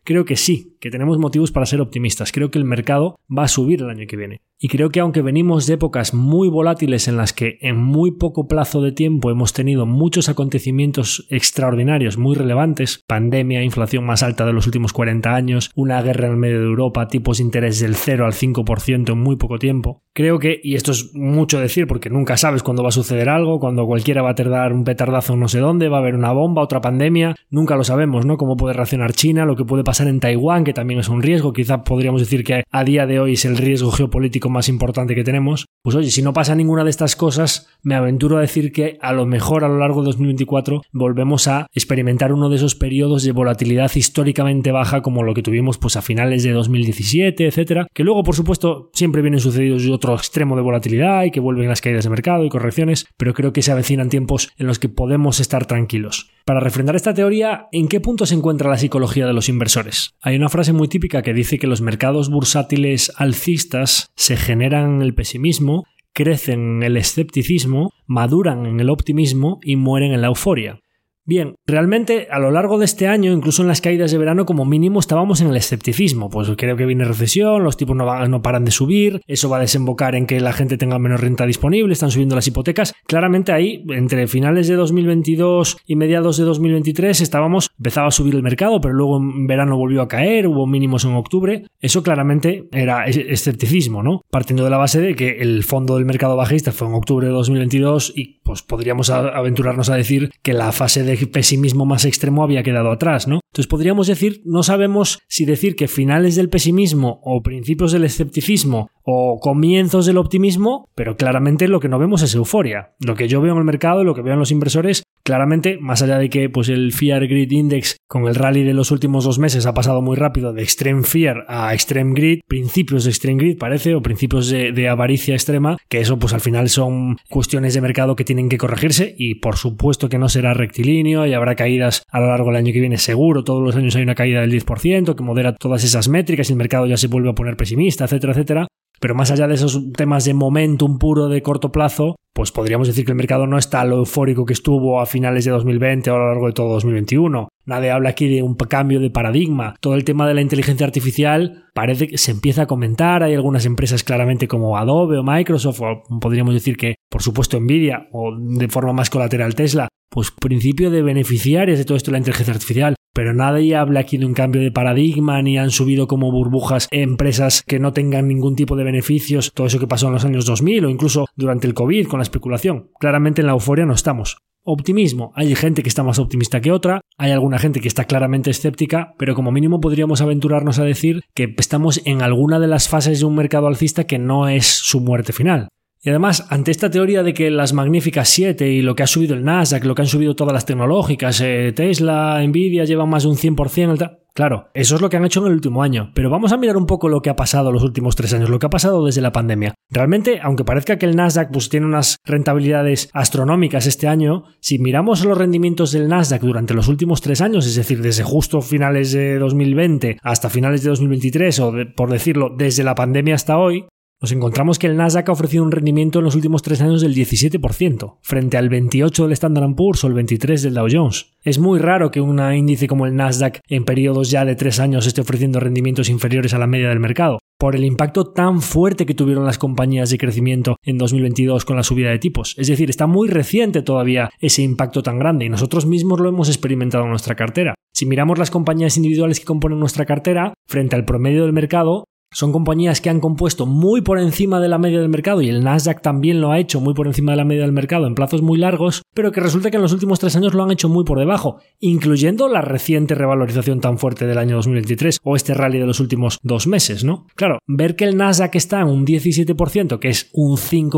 creo que sí, que tenemos motivos para ser optimistas. Creo que el mercado va a subir el año que viene. Y creo que aunque venimos de épocas muy volátiles en las que en muy poco plazo de tiempo hemos tenido muchos acontecimientos extraordinarios, muy relevantes, pandemia, inflación más alta de los últimos 40 años, una guerra en el medio de Europa, tipos de interés del 0 al 5% en muy poco tiempo, creo que, y esto es mucho decir porque nunca sabes cuándo va a suceder algo, cuando cualquiera va a dar un petardazo no sé dónde, va a haber una bomba, otra pandemia, nunca lo sabemos, ¿no? Cómo puede reaccionar China, lo que puede pasar en Taiwán, que también es un riesgo, quizá podríamos decir que a día de hoy es el riesgo geopolítico más importante que tenemos. Pues oye, si no pasa ninguna de estas cosas, me aventuro a decir que a lo mejor a lo largo de 2024 volvemos a experimentar uno de esos periodos de volatilidad históricamente baja como lo que tuvimos pues a finales de 2017, etcétera, que luego por supuesto siempre vienen sucedidos de otro extremo de volatilidad y que vuelven las caídas de mercado y correcciones, pero creo que se avecinan tiempos en los que podemos estar tranquilos. Para refrendar esta teoría, ¿en qué punto se encuentra la psicología de los inversores? Hay una frase muy típica que dice que los mercados bursátiles alcistas se generan en el pesimismo, crecen en el escepticismo, maduran en el optimismo y mueren en la euforia. Bien, realmente a lo largo de este año, incluso en las caídas de verano, como mínimo estábamos en el escepticismo. Pues creo que viene recesión, los tipos no paran de subir, eso va a desembocar en que la gente tenga menos renta disponible, están subiendo las hipotecas. Claramente ahí, entre finales de 2022 y mediados de 2023, empezaba a subir el mercado, pero luego en verano volvió a caer, hubo mínimos en octubre. Eso claramente era escepticismo, ¿no? Partiendo de la base de que el fondo del mercado bajista fue en octubre de 2022 y pues podríamos aventurarnos a decir que la fase de pesimismo más extremo había quedado atrás, ¿no? Entonces podríamos decir, no sabemos si decir que finales del pesimismo o principios del escepticismo o comienzos del optimismo, pero claramente lo que no vemos es euforia. Lo que yo veo en el mercado y lo que veo en los inversores, claramente, más allá de que pues el Fear Greed Index con el rally de los últimos 2 meses ha pasado muy rápido de Extreme Fear a Extreme Greed, principios de Extreme Greed parece, o principios de avaricia extrema, que eso pues al final son cuestiones de mercado que tienen que corregirse y por supuesto que no será rectilíneo y habrá caídas a lo largo del año que viene seguro, todos los años hay una caída del 10% que modera todas esas métricas y el mercado ya se vuelve a poner pesimista, etcétera, etcétera. Pero más allá de esos temas de momentum puro de corto plazo, pues podríamos decir que el mercado no está a lo eufórico que estuvo a finales de 2020 o a lo largo de todo 2021. Nadie habla aquí de un cambio de paradigma. Todo el tema de la inteligencia artificial parece que se empieza a comentar. Hay algunas empresas claramente como Adobe o Microsoft, o podríamos decir que, por supuesto, Nvidia o de forma más colateral Tesla, pues principio de beneficiarios de todo esto de la inteligencia artificial. Pero nadie habla aquí de un cambio de paradigma, ni han subido como burbujas empresas que no tengan ningún tipo de beneficios, todo eso que pasó en los años 2000 o incluso durante el COVID con la especulación. Claramente en la euforia no estamos. Optimismo. Hay gente que está más optimista que otra, hay alguna gente que está claramente escéptica, pero como mínimo podríamos aventurarnos a decir que estamos en alguna de las fases de un mercado alcista que no es su muerte final. Y además, ante esta teoría de que las magníficas 7 y lo que ha subido el Nasdaq, lo que han subido todas las tecnológicas, Tesla, Nvidia llevan más de un 100%, claro, eso es lo que han hecho en el último año. Pero vamos a mirar un poco lo que ha pasado los últimos 3 años, lo que ha pasado desde la pandemia. Realmente, aunque parezca que el Nasdaq pues, tiene unas rentabilidades astronómicas este año, si miramos los rendimientos del Nasdaq durante los últimos 3 años, es decir, desde justo finales de 2020 hasta finales de 2023, o por decirlo, desde la pandemia hasta hoy, nos encontramos que el Nasdaq ha ofrecido un rendimiento en los últimos 3 años del 17%, frente al 28% del Standard & Poor's o el 23% del Dow Jones. Es muy raro que un índice como el Nasdaq en periodos ya de 3 años esté ofreciendo rendimientos inferiores a la media del mercado, por el impacto tan fuerte que tuvieron las compañías de crecimiento en 2022 con la subida de tipos. Es decir, está muy reciente todavía ese impacto tan grande y nosotros mismos lo hemos experimentado en nuestra cartera. Si miramos las compañías individuales que componen nuestra cartera, frente al promedio del mercado, son compañías que han compuesto muy por encima de la media del mercado y el Nasdaq también lo ha hecho muy por encima de la media del mercado en plazos muy largos, pero que resulta que en los últimos 3 años lo han hecho muy por debajo, incluyendo la reciente revalorización tan fuerte del año 2023 o este rally de los últimos 2 meses, ¿no? Claro, ver que el Nasdaq está en un 17%, que es un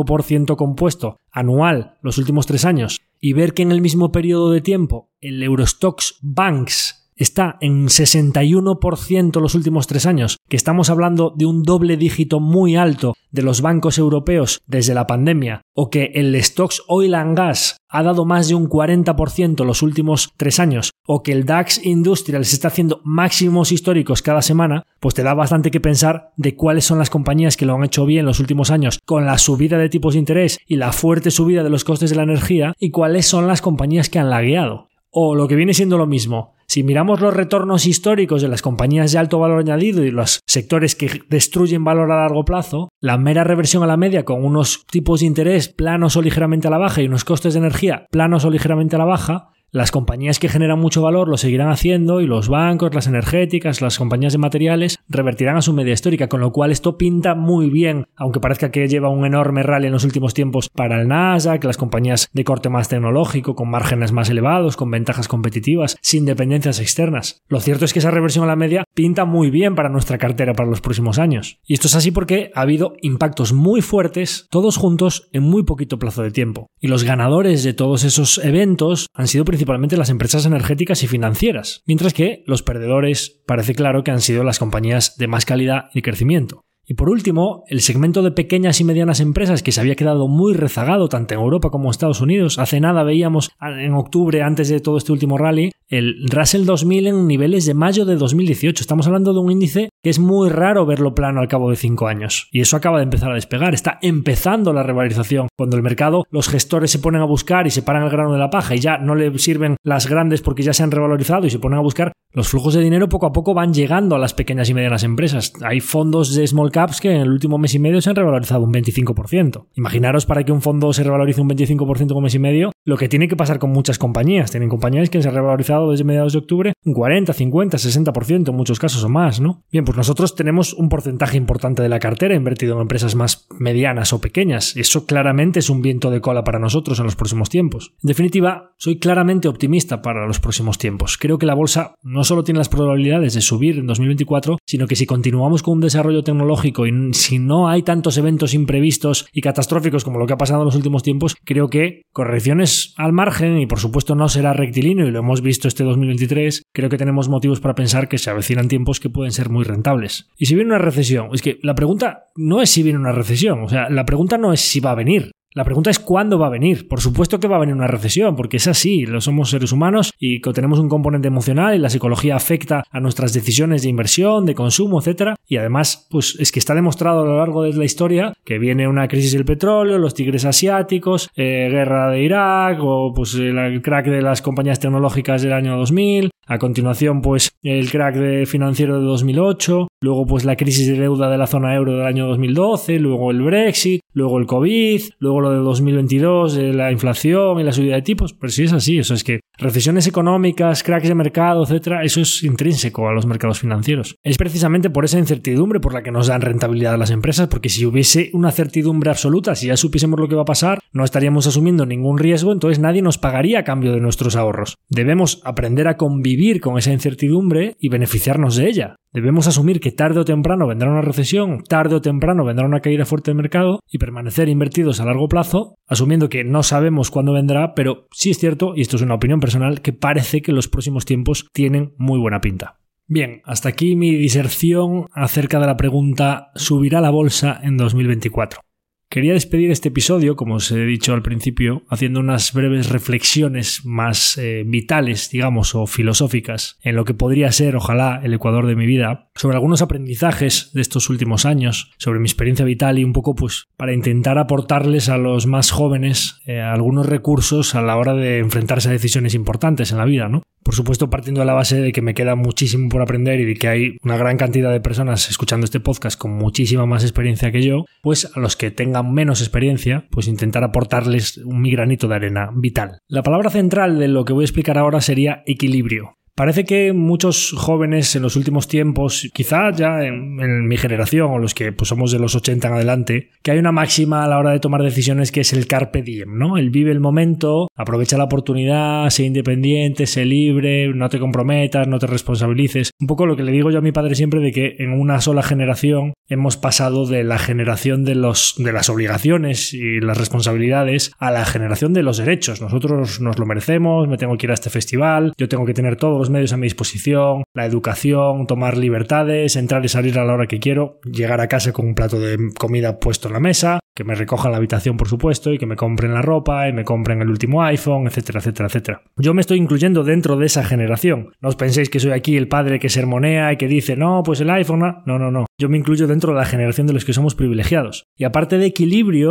5% compuesto anual los últimos 3 años, y ver que en el mismo periodo de tiempo el Eurostoxx Banks está en 61% los últimos 3 años, que estamos hablando de un doble dígito muy alto de los bancos europeos desde la pandemia, o que el Stocks Oil and Gas ha dado más de un 40% los últimos 3 años, o que el DAX Industrial se está haciendo máximos históricos cada semana, pues te da bastante que pensar de cuáles son las compañías que lo han hecho bien los últimos años con la subida de tipos de interés y la fuerte subida de los costes de la energía, y cuáles son las compañías que han lagueado. O lo que viene siendo lo mismo, Si miramos los retornos históricos de las compañías de alto valor añadido y los sectores que destruyen valor a largo plazo, la mera reversión a la media con unos tipos de interés planos o ligeramente a la baja y unos costes de energía planos o ligeramente a la baja, las compañías que generan mucho valor lo seguirán haciendo y los bancos, las energéticas, las compañías de materiales revertirán a su media histórica, con lo cual esto pinta muy bien, aunque parezca que lleva un enorme rally en los últimos tiempos para el Nasdaq, las compañías de corte más tecnológico, con márgenes más elevados, con ventajas competitivas, sin dependencias externas. Lo cierto es que esa reversión a la media pinta muy bien para nuestra cartera para los próximos años. Y esto es así porque ha habido impactos muy fuertes, todos juntos, en muy poquito plazo de tiempo. Y los ganadores de todos esos eventos han sido principalmente las empresas energéticas y financieras, mientras que los perdedores parece claro que han sido las compañías de más calidad y crecimiento. Y por último, el segmento de pequeñas y medianas empresas que se había quedado muy rezagado tanto en Europa como en Estados Unidos. Hace nada veíamos en octubre, antes de todo este último rally, el Russell 2000 en niveles de mayo de 2018. Estamos hablando de un índice que es muy raro verlo plano al cabo de 5 años. Y eso acaba de empezar a despegar. Está empezando la revalorización. Cuando el mercado, los gestores se ponen a buscar y se paran el grano de la paja y ya no le sirven las grandes porque ya se han revalorizado y se ponen a buscar, los flujos de dinero poco a poco van llegando a las pequeñas y medianas empresas. Hay fondos de small caps que en el último mes y medio se han revalorizado un 25%. Imaginaros, para que un fondo se revalorice un 25% en un mes y medio, lo que tiene que pasar con muchas compañías. Tienen compañías que se han revalorizado desde mediados de octubre un 40, 50, 60% en muchos casos o más, ¿no? Bien, pues nosotros tenemos un porcentaje importante de la cartera invertido en empresas más medianas o pequeñas. Eso claramente es un viento de cola para nosotros en los próximos tiempos. En definitiva, soy claramente optimista para los próximos tiempos. Creo que la bolsa no solo tiene las probabilidades de subir en 2024, sino que si continuamos con un desarrollo tecnológico y si no hay tantos eventos imprevistos y catastróficos como lo que ha pasado en los últimos tiempos, creo que correcciones al margen, y por supuesto no será rectilíneo y lo hemos visto este 2023, creo que tenemos motivos para pensar que se avecinan tiempos que pueden ser muy rentables. Y si viene una recesión, es que la pregunta no es si viene una recesión, o sea, la pregunta no es si va a venir. La pregunta es cuándo va a venir. Por supuesto que va a venir una recesión, porque es así, lo somos seres humanos y tenemos un componente emocional y la psicología afecta a nuestras decisiones de inversión, de consumo, etc. Y además, pues es que está demostrado a lo largo de la historia que viene una crisis del petróleo, los tigres asiáticos, guerra de Irak, o pues el crack de las compañías tecnológicas del año 2000, a continuación pues el crack financiero de 2008, luego pues la crisis de deuda de la zona euro del año 2012, luego el Brexit, luego el COVID, luego lo de 2022, la inflación y la subida de tipos. Pero sí es así, eso es que recesiones económicas, cracks de mercado, etcétera, eso es intrínseco a los mercados financieros. Es precisamente por esa incertidumbre por la que nos dan rentabilidad a las empresas, porque si hubiese una certidumbre absoluta, si ya supiésemos lo que va a pasar, no estaríamos asumiendo ningún riesgo, entonces nadie nos pagaría a cambio de nuestros ahorros. Debemos aprender a convivir con esa incertidumbre y beneficiarnos de ella. Debemos asumir que tarde o temprano vendrá una recesión, tarde o temprano vendrá una caída fuerte del mercado y permanecer invertidos a largo plazo, asumiendo que no sabemos cuándo vendrá, pero sí es cierto, y esto es una opinión personal, que parece que los próximos tiempos tienen muy buena pinta. Bien, hasta aquí mi diserción acerca de la pregunta ¿subirá la bolsa en 2024? Quería despedir este episodio, como os he dicho al principio, haciendo unas breves reflexiones más vitales, digamos, o filosóficas, en lo que podría ser, ojalá, el Ecuador de mi vida, sobre algunos aprendizajes de estos últimos años, sobre mi experiencia vital y un poco, pues, para intentar aportarles a los más jóvenes algunos recursos a la hora de enfrentarse a decisiones importantes en la vida, ¿no? Por supuesto, partiendo de la base de que me queda muchísimo por aprender y de que hay una gran cantidad de personas escuchando este podcast con muchísima más experiencia que yo, pues a los que tengan menos experiencia, pues intentar aportarles mi granito de arena vital. La palabra central de lo que voy a explicar ahora sería equilibrio. Parece que muchos jóvenes en los últimos tiempos, quizá ya en mi generación o los que pues somos de los 80 en adelante, que hay una máxima a la hora de tomar decisiones que es el carpe diem, ¿no? El vive el momento, aprovecha la oportunidad, sé independiente, sé libre, no te comprometas, no te responsabilices. Un poco lo que le digo yo a mi padre siempre de que en una sola generación hemos pasado de la generación de las obligaciones y las responsabilidades a la generación de los derechos. Nosotros nos lo merecemos, me tengo que ir a este festival, yo tengo que tener todos los medios a mi disposición, la educación, tomar libertades, entrar y salir a la hora que quiero, llegar a casa con un plato de comida puesto en la mesa, que me recojan la habitación por supuesto y que me compren la ropa y me compren el último iPhone, etcétera, etcétera, etcétera. Yo me estoy incluyendo dentro de esa generación. No os penséis que soy aquí el padre que sermonea y que dice no, pues el iPhone, no. Yo me incluyo dentro de la generación de los que somos privilegiados. Y aparte de equilibrio,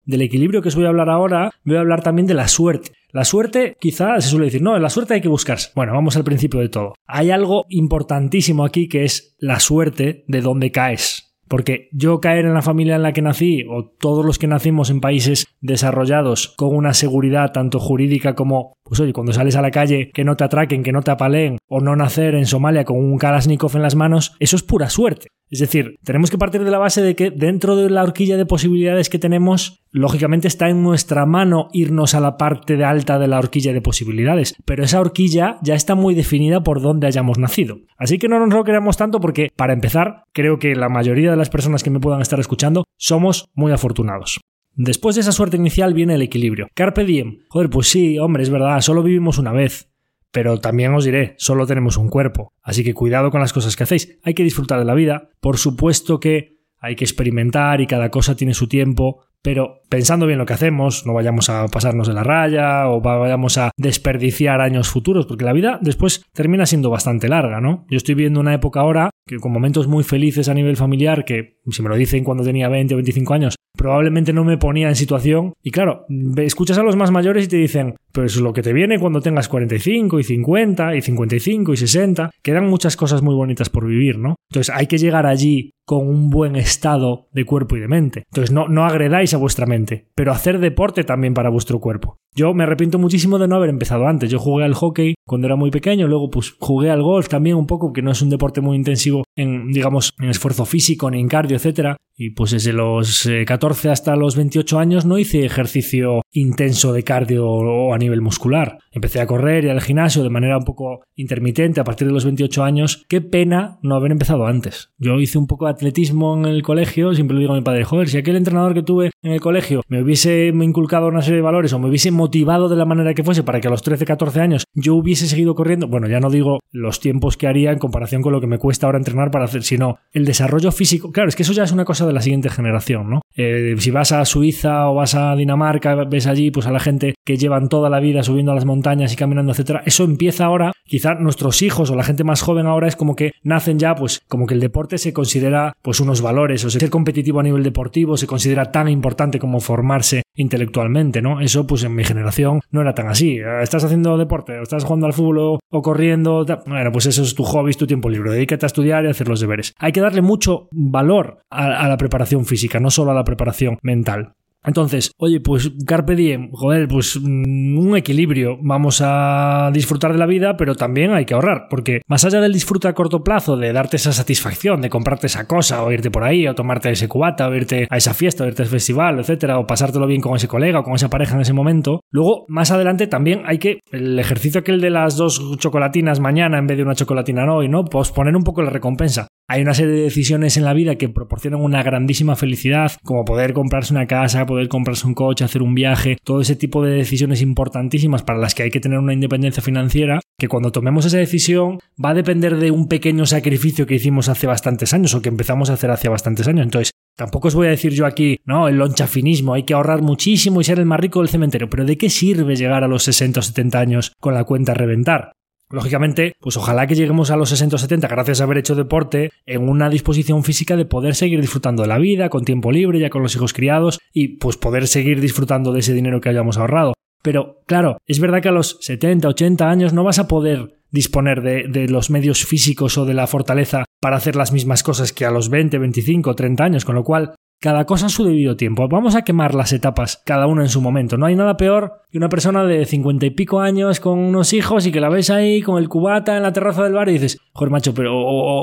del equilibrio que os voy a hablar ahora, voy a hablar también de la suerte. La suerte, quizás se suele decir, no, la suerte hay que buscarse. Bueno, vamos al principio de todo. Hay algo importantísimo aquí que es la suerte de dónde caes. Porque yo caer en la familia en la que nací, o todos los que nacimos en países desarrollados con una seguridad tanto jurídica como, pues oye, cuando sales a la calle que no te atraquen, que no te apaleen, o no nacer en Somalia con un Kalashnikov en las manos, eso es pura suerte. Es decir, tenemos que partir de la base de que dentro de la horquilla de posibilidades que tenemos, lógicamente está en nuestra mano irnos a la parte de alta de la horquilla de posibilidades, pero esa horquilla ya está muy definida por dónde hayamos nacido. Así que no nos lo creamos tanto porque, para empezar, creo que la mayoría de las personas que me puedan estar escuchando somos muy afortunados. Después de esa suerte inicial viene el equilibrio. Carpe diem. Joder, pues sí, hombre, es verdad, solo vivimos una vez. Pero también os diré, solo tenemos un cuerpo, así que cuidado con las cosas que hacéis. Hay que disfrutar de la vida, por supuesto que hay que experimentar y cada cosa tiene su tiempo, pero pensando bien lo que hacemos, no vayamos a pasarnos de la raya o vayamos a desperdiciar años futuros, porque la vida después termina siendo bastante larga, ¿no? Yo estoy viviendo una época ahora que con momentos muy felices a nivel familiar, que si me lo dicen cuando tenía 20 o 25 años, probablemente no me ponía en situación. Y claro, escuchas a los más mayores y te dicen, pero eso es lo que te viene cuando tengas 45 y 50 y 55 y 60. Quedan muchas cosas muy bonitas por vivir, ¿no? Entonces hay que llegar allí con un buen estado de cuerpo y de mente. Entonces no agredáis a vuestra mente, pero hacer deporte también para vuestro cuerpo. Yo me arrepiento muchísimo de no haber empezado antes. Yo jugué al hockey cuando era muy pequeño, luego pues jugué al golf también un poco, que no es un deporte muy intensivo en, digamos, en esfuerzo físico, ni en cardio, etcétera. Y pues desde los 14 hasta los 28 años no hice ejercicio intenso de cardio o a nivel muscular. Empecé a correr y al gimnasio de manera un poco intermitente a partir de los 28 años. Qué pena no haber empezado antes. Yo hice un poco de atletismo en el colegio, siempre le digo a mi padre, joder, si aquel entrenador que tuve en el colegio me hubiese inculcado una serie de valores o me hubiese motivado de la manera que fuese para que a los 13, 14 años yo hubiese seguido corriendo, bueno, ya no digo los tiempos que haría en comparación con lo que me cuesta ahora entrenar para hacer, sino el desarrollo físico. Claro, es que eso ya es una cosa de la siguiente generación, ¿no? Si vas a Suiza o vas a Dinamarca, ves allí pues a la gente que llevan toda la vida subiendo a las montañas y caminando, etcétera. Eso empieza ahora, quizá nuestros hijos o la gente más joven ahora es como que nacen ya, pues como que el deporte se considera pues unos valores, o ser competitivo a nivel deportivo se considera tan importante como formarse intelectualmente, ¿no? Eso pues en mi generación no era tan así. ¿Estás haciendo deporte? ¿O estás jugando al fútbol o corriendo? Bueno, pues eso es tu hobby, es tu tiempo libre. Dedícate a estudiar y a hacer los deberes. Hay que darle mucho valor a la preparación física, no solo a la preparación mental. Entonces, oye, pues carpe diem, joder, pues un equilibrio. Vamos a disfrutar de la vida, pero también hay que ahorrar, porque más allá del disfrute a corto plazo, de darte esa satisfacción, de comprarte esa cosa, o irte por ahí, o tomarte ese cubata, o irte a esa fiesta, o irte al festival, etcétera, o pasártelo bien con ese colega o con esa pareja en ese momento, luego, más adelante también hay que, el ejercicio aquel de las 2 chocolatinas mañana en vez de una chocolatina hoy, ¿no? Posponer un poco la recompensa. Hay una serie de decisiones en la vida que proporcionan una grandísima felicidad, como poder comprarse una casa, poder comprarse un coche, hacer un viaje, todo ese tipo de decisiones importantísimas para las que hay que tener una independencia financiera, que cuando tomemos esa decisión va a depender de un pequeño sacrificio que hicimos hace bastantes años o que empezamos a hacer hace bastantes años. Entonces, tampoco os voy a decir yo aquí, no, el lonchafinismo, hay que ahorrar muchísimo y ser el más rico del cementerio, pero ¿de qué sirve llegar a los 60 o 70 años con la cuenta a reventar? Lógicamente, pues ojalá que lleguemos a los 60 o 70 gracias a haber hecho deporte en una disposición física de poder seguir disfrutando de la vida, con tiempo libre, ya con los hijos criados y pues poder seguir disfrutando de ese dinero que hayamos ahorrado. Pero claro, es verdad que a los 70, 80 años no vas a poder disponer de los medios físicos o de la fortaleza para hacer las mismas cosas que a los 20, 25, 30 años, con lo cual cada cosa a su debido tiempo. Vamos a quemar las etapas, cada una en su momento. No hay nada peor que una persona de 50 y pico años con unos hijos y que la ves ahí con el cubata en la terraza del bar y dices, joder, macho, pero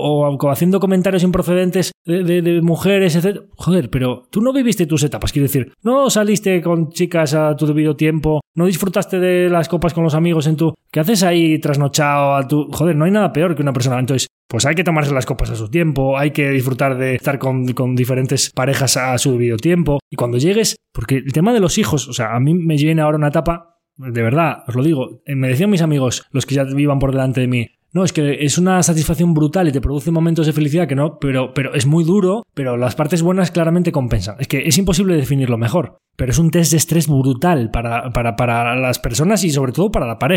o haciendo comentarios improcedentes de mujeres, etc. Joder, pero tú no viviste tus etapas. Quiero decir, no saliste con chicas a tu debido tiempo, no disfrutaste de las copas con los amigos en tu... ¿Qué haces ahí trasnochado a tu...? Joder, no hay nada peor que una persona. Entonces, pues hay que tomarse las copas a su tiempo, hay que disfrutar de estar con diferentes parejas a su debido tiempo. Y cuando llegues, porque el tema de los hijos, o sea, a mí me viene ahora una etapa, de verdad, os lo digo, me decían mis amigos, los que ya vivan por delante de mí, no, es que es una satisfacción brutal y te produce momentos de felicidad que no, pero es muy duro, pero las partes buenas claramente compensan. Es que es imposible definirlo mejor, pero es un test de estrés brutal para las personas y sobre todo para la pareja.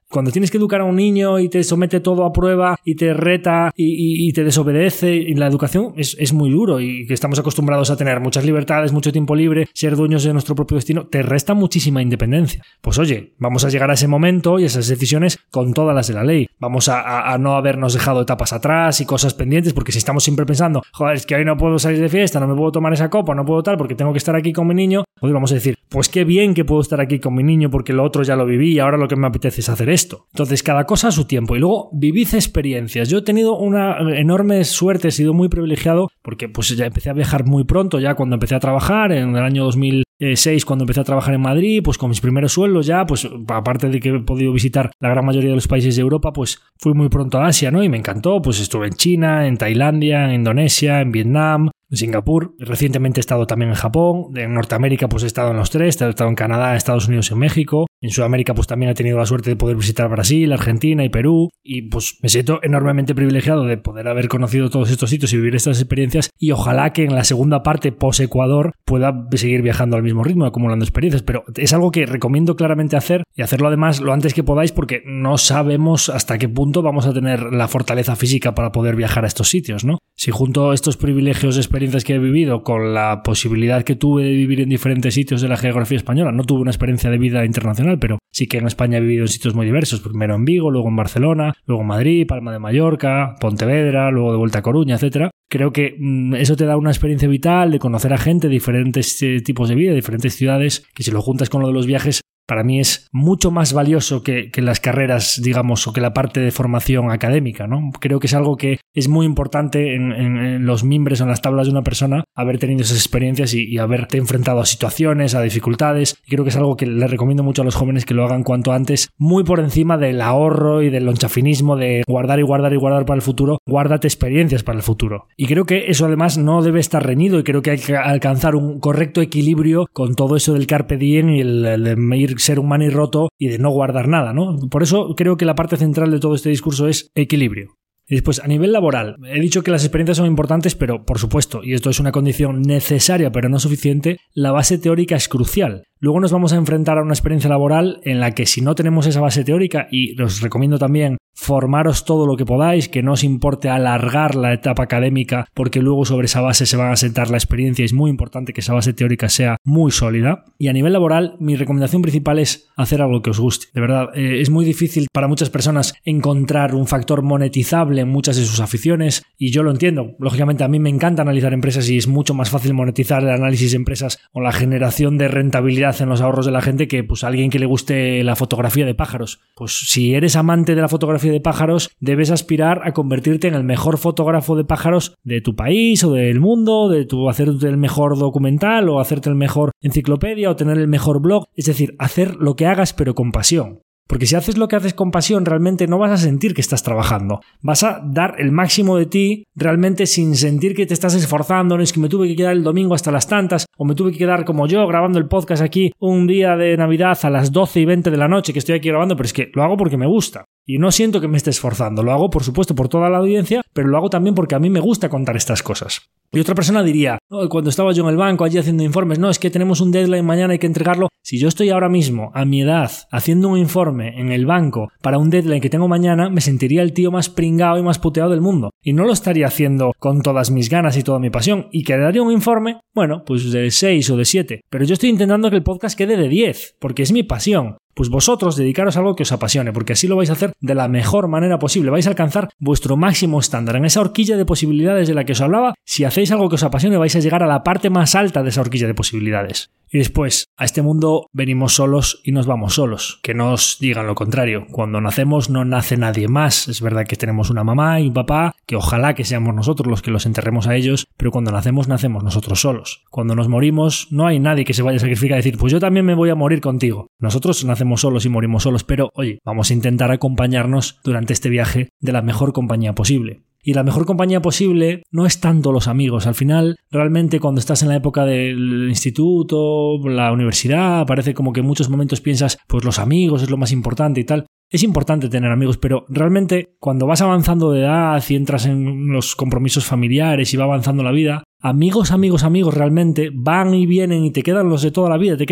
Cuando tienes que educar a un niño y te somete todo a prueba y te reta y te desobedece, y la educación es muy duro, y que estamos acostumbrados a tener muchas libertades, mucho tiempo libre, ser dueños de nuestro propio destino, te resta muchísima independencia. Pues oye, vamos a llegar a ese momento y esas decisiones con todas las de la ley. Vamos a no habernos dejado etapas atrás y cosas pendientes, porque si estamos siempre pensando, joder, es que hoy no puedo salir de fiesta, no me puedo tomar esa copa, no puedo tal, porque tengo que estar aquí con mi niño, hoy vamos a decir, pues qué bien que puedo estar aquí con mi niño porque lo otro ya lo viví y ahora lo que me apetece es hacer esto. Entonces, cada cosa a su tiempo. Y luego, vivid experiencias. Yo he tenido una enorme suerte, he sido muy privilegiado porque pues ya empecé a viajar muy pronto, ya cuando empecé a trabajar, en el año 2006, cuando empecé a trabajar en Madrid, pues con mis primeros sueldos ya, pues aparte de que he podido visitar la gran mayoría de los países de Europa, pues fui muy pronto a Asia, ¿no? Y me encantó, pues estuve en China, en Tailandia, en Indonesia, en Vietnam, en Singapur. Recientemente he estado también en Japón. En Norteamérica pues he estado en los 3, he estado en Canadá, Estados Unidos y en México. En Sudamérica pues también he tenido la suerte de poder visitar Brasil, Argentina y Perú, y pues me siento enormemente privilegiado de poder haber conocido todos estos sitios y vivir estas experiencias, y ojalá que en la segunda parte post-Ecuador pueda seguir viajando al mismo ritmo, acumulando experiencias, pero es algo que recomiendo claramente hacer, y hacerlo además lo antes que podáis, porque no sabemos hasta qué punto vamos a tener la fortaleza física para poder viajar a estos sitios, ¿no? Si junto estos privilegios de experiencias que he vivido con la posibilidad que tuve de vivir en diferentes sitios de la geografía española, no tuve una experiencia de vida internacional, pero sí que en España he vivido en sitios muy diversos, primero en Vigo, luego en Barcelona, luego en Madrid, Palma de Mallorca, Pontevedra, luego de vuelta a Coruña, etcétera. Creo que eso te da una experiencia vital de conocer a gente de diferentes tipos de vida, de diferentes ciudades, que si lo juntas con lo de los viajes, para mí es mucho más valioso que las carreras, digamos, o que la parte de formación académica, ¿no? Creo que es algo que es muy importante en los mimbres o en las tablas de una persona, haber tenido esas experiencias y haberte enfrentado a situaciones, a dificultades. Y creo que es algo que les recomiendo mucho a los jóvenes que lo hagan cuanto antes, muy por encima del ahorro y del lonchafinismo de guardar y guardar y guardar para el futuro. Guárdate experiencias para el futuro. Y creo que eso además no debe estar reñido, y creo que hay que alcanzar un correcto equilibrio con todo eso del carpe diem y el de ir ser un manirroto y de no guardar nada, ¿no? Por eso creo que la parte central de todo este discurso es equilibrio. Y después, a nivel laboral, he dicho que las experiencias son importantes, pero por supuesto, y esto es una condición necesaria pero no suficiente, la base teórica es crucial. Luego nos vamos a enfrentar a una experiencia laboral en la que si no tenemos esa base teórica, y os recomiendo también formaros todo lo que podáis, que no os importe alargar la etapa académica, porque luego sobre esa base se va a sentar la experiencia y es muy importante que esa base teórica sea muy sólida. Y a nivel laboral, mi recomendación principal es hacer algo que os guste. De verdad, es muy difícil para muchas personas encontrar un factor monetizable en muchas de sus aficiones, y yo lo entiendo. Lógicamente a mí me encanta analizar empresas y es mucho más fácil monetizar el análisis de empresas o la generación de rentabilidad en los ahorros de la gente que pues alguien que le guste la fotografía de pájaros. Pues si eres amante de la fotografía de pájaros, debes aspirar a convertirte en el mejor fotógrafo de pájaros de tu país o del mundo, hacerte el mejor documental o hacerte el mejor enciclopedia o tener el mejor blog. Es decir, hacer lo que hagas pero con pasión. Porque si haces lo que haces con pasión, realmente no vas a sentir que estás trabajando. Vas a dar el máximo de ti realmente sin sentir que te estás esforzando. No es que me tuve que quedar el domingo hasta las tantas, o me tuve que quedar como yo grabando el podcast aquí un día de Navidad a las 12:20 de la noche que estoy aquí grabando, pero es que lo hago porque me gusta. Y no siento que me esté esforzando. Lo hago, por supuesto, por toda la audiencia, pero lo hago también porque a mí me gusta contar estas cosas. Y otra persona diría, no, cuando estaba yo en el banco allí haciendo informes, no, es que tenemos un deadline mañana, hay que entregarlo. Si yo estoy ahora mismo, a mi edad, haciendo un informe en el banco para un deadline que tengo mañana, me sentiría el tío más pringao y más puteado del mundo. Y no lo estaría haciendo con todas mis ganas y toda mi pasión. Y quedaría un informe, bueno, pues de 6 o de 7. Pero yo estoy intentando que el podcast quede de 10, porque es mi pasión. Pues vosotros dedicaros a algo que os apasione, porque así lo vais a hacer de la mejor manera posible. Vais a alcanzar vuestro máximo estándar. En esa horquilla de posibilidades de la que os hablaba, si hacéis algo que os apasione, vais a llegar a la parte más alta de esa horquilla de posibilidades. Y después, a este mundo venimos solos y nos vamos solos. Que no os digan lo contrario. Cuando nacemos no nace nadie más. Es verdad que tenemos una mamá y un papá, que ojalá que seamos nosotros los que los enterremos a ellos, pero cuando nacemos nosotros solos. Cuando nos morimos no hay nadie que se vaya a sacrificar y decir, pues yo también me voy a morir contigo. Nosotros nacemos solos y morimos solos, pero oye, vamos a intentar acompañarnos durante este viaje de la mejor compañía posible. Y la mejor compañía posible no es tanto los amigos. Al final, realmente cuando estás en la época del instituto, la universidad, parece como que en muchos momentos piensas, pues los amigos es lo más importante y tal. Es importante tener amigos, pero realmente cuando vas avanzando de edad y entras en los compromisos familiares y va avanzando la vida, amigos realmente van y vienen y te quedan los de toda la vida, te quedan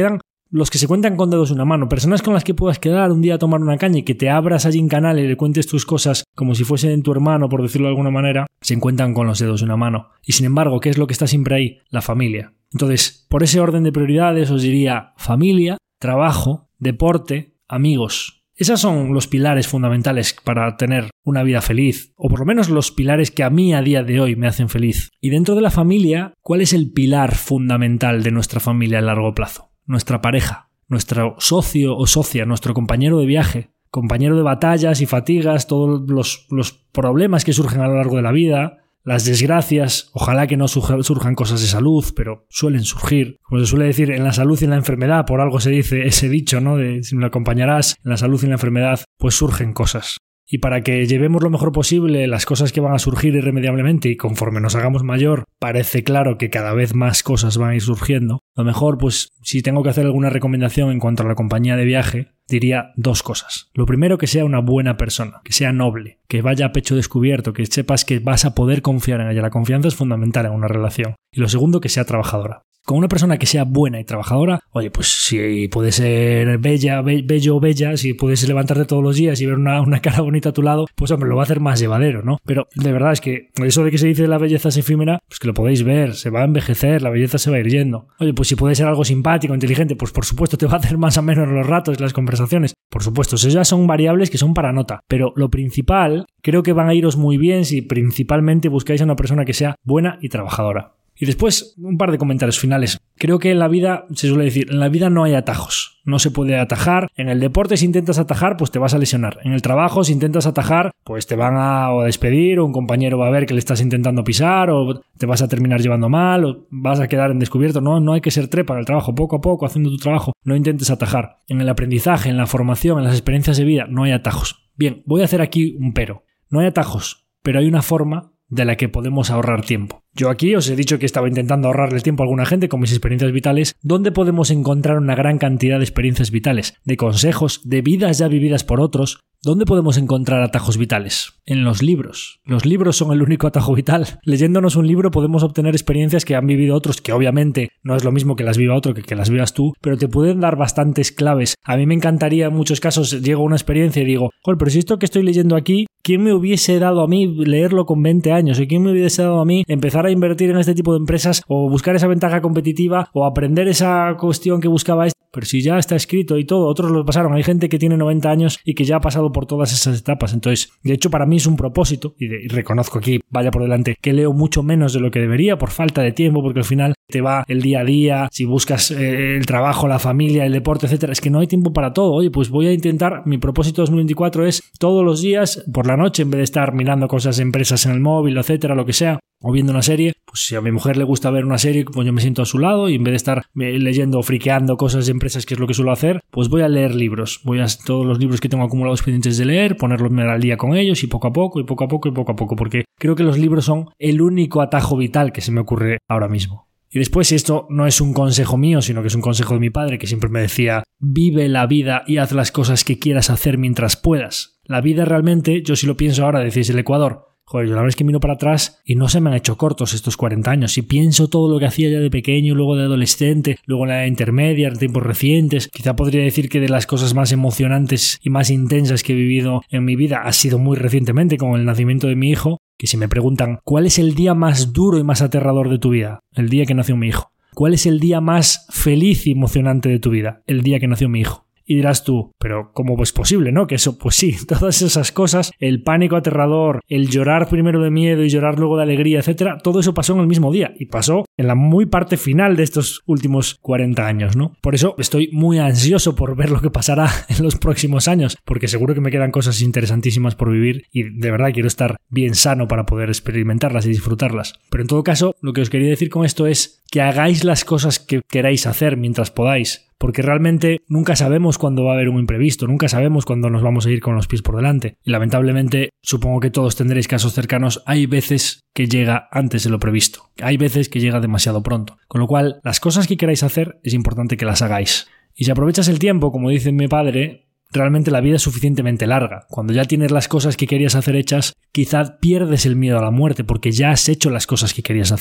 los que se cuentan con dedos de una mano, personas con las que puedas quedar un día a tomar una caña y que te abras allí en canal y le cuentes tus cosas como si fuesen tu hermano, por decirlo de alguna manera, se encuentran con los dedos de una mano. Y sin embargo, ¿qué es lo que está siempre ahí? La familia. Entonces, por ese orden de prioridades os diría familia, trabajo, deporte, amigos. Esos son los pilares fundamentales para tener una vida feliz, o por lo menos los pilares que a mí a día de hoy me hacen feliz. Y dentro de la familia, ¿cuál es el pilar fundamental de nuestra familia a largo plazo? Nuestra pareja, nuestro socio o socia, nuestro compañero de viaje, compañero de batallas y fatigas, todos los problemas que surgen a lo largo de la vida, las desgracias, ojalá que no surjan cosas de salud, pero suelen surgir. Como se suele decir, en la salud y en la enfermedad, por algo se dice ese dicho, ¿no? De si me lo acompañarás, en la salud y en la enfermedad, pues surgen cosas. Y para que llevemos lo mejor posible las cosas que van a surgir irremediablemente y conforme nos hagamos mayor, parece claro que cada vez más cosas van a ir surgiendo. Lo mejor, pues, si tengo que hacer alguna recomendación en cuanto a la compañía de viaje, diría 2 cosas. Lo primero, que sea una buena persona, que sea noble, que vaya a pecho descubierto, que sepas que vas a poder confiar en ella. La confianza es fundamental en una relación. Y lo segundo, que sea trabajadora. Con una persona que sea buena y trabajadora, oye, pues si puede ser bello o bella, si puedes levantarte todos los días y ver una cara bonita a tu lado, pues hombre, lo va a hacer más llevadero, ¿no? Pero de verdad es que eso de que se dice la belleza es efímera, pues que lo podéis ver, se va a envejecer, la belleza se va a ir yendo. Oye, pues si puede ser algo simpático, inteligente, pues por supuesto te va a hacer más o menos los ratos y las conversaciones. Por supuesto, esas ya son variables que son para nota. Pero lo principal, creo que van a iros muy bien si principalmente buscáis a una persona que sea buena y trabajadora. Y después, un par de comentarios finales. Creo que en la vida, se suele decir, en la vida no hay atajos. No se puede atajar. En el deporte, si intentas atajar, pues te vas a lesionar. En el trabajo, si intentas atajar, pues te van a despedir, o un compañero va a ver que le estás intentando pisar, o te vas a terminar llevando mal, o vas a quedar en descubierto. No hay que ser trepa en el trabajo. Poco a poco, haciendo tu trabajo, no intentes atajar. En el aprendizaje, en la formación, en las experiencias de vida, no hay atajos. Bien, voy a hacer aquí un pero. No hay atajos, pero hay una forma de la que podemos ahorrar tiempo. Yo aquí os he dicho que estaba intentando ahorrarle tiempo a alguna gente con mis experiencias vitales. ¿Dónde podemos encontrar una gran cantidad de experiencias vitales, de consejos, de vidas ya vividas por otros? ¿Dónde podemos encontrar atajos vitales? En los libros. Los libros son el único atajo vital. Leyéndonos un libro podemos obtener experiencias que han vivido otros, que obviamente no es lo mismo que las viva otro que las vivas tú, pero te pueden dar bastantes claves. A mí me encantaría, en muchos casos, llego a una experiencia y digo, joder, pero si esto que estoy leyendo aquí, ¿quién me hubiese dado a mí leerlo con 20 años? ¿O quién me hubiese dado a mí empezar a invertir en este tipo de empresas o buscar esa ventaja competitiva o aprender esa cuestión que buscaba? Pero si ya está escrito y todo, otros lo pasaron. Hay gente que tiene 90 años y que ya ha pasado por todas esas etapas. Entonces, de hecho, para mí es un propósito, y reconozco aquí, vaya por delante, que leo mucho menos de lo que debería por falta de tiempo, porque al final te va el día a día, si buscas el trabajo, la familia, el deporte, etcétera, es que no hay tiempo para todo. Oye, pues voy a intentar, mi propósito 2024 es todos los días, por la noche, en vez de estar mirando cosas de empresas en el móvil, etcétera, lo que sea, o viendo una serie, pues si a mi mujer le gusta ver una serie, pues yo me siento a su lado y en vez de estar leyendo o friqueando cosas de empresas, que es lo que suelo hacer, pues voy a leer libros. Voy a todos los libros que tengo acumulados pendientes de leer, ponerlos al día con ellos y poco a poco, porque creo que los libros son el único atajo vital que se me ocurre ahora mismo. Y después, esto no es un consejo mío, sino que es un consejo de mi padre, que siempre me decía, vive la vida y haz las cosas que quieras hacer mientras puedas. La vida realmente, yo si lo pienso ahora, decís el Ecuador, joder, yo la verdad es que miro para atrás y no se me han hecho cortos estos 40 años. Si pienso todo lo que hacía ya de pequeño, luego de adolescente, luego en la intermedia, en tiempos recientes, quizá podría decir que de las cosas más emocionantes y más intensas que he vivido en mi vida ha sido muy recientemente con el nacimiento de mi hijo, que si me preguntan ¿cuál es el día más duro y más aterrador de tu vida? El día que nació mi hijo. ¿Cuál es el día más feliz y emocionante de tu vida? El día que nació mi hijo. Y dirás tú, pero ¿cómo es posible, no? Que eso, pues sí, todas esas cosas, el pánico aterrador, el llorar primero de miedo y llorar luego de alegría, etcétera, todo eso pasó en el mismo día y pasó en la muy parte final de estos últimos 40 años, ¿no? Por eso estoy muy ansioso por ver lo que pasará en los próximos años, porque seguro que me quedan cosas interesantísimas por vivir y de verdad quiero estar bien sano para poder experimentarlas y disfrutarlas. Pero en todo caso, lo que os quería decir con esto es que hagáis las cosas que queráis hacer mientras podáis. Porque realmente nunca sabemos cuándo va a haber un imprevisto, nunca sabemos cuándo nos vamos a ir con los pies por delante. Y lamentablemente, supongo que todos tendréis casos cercanos, hay veces que llega antes de lo previsto, hay veces que llega demasiado pronto. Con lo cual, las cosas que queráis hacer es importante que las hagáis. Y si aprovechas el tiempo, como dice mi padre, realmente la vida es suficientemente larga. Cuando ya tienes las cosas que querías hacer hechas, quizá pierdes el miedo a la muerte porque ya has hecho las cosas que querías hacer.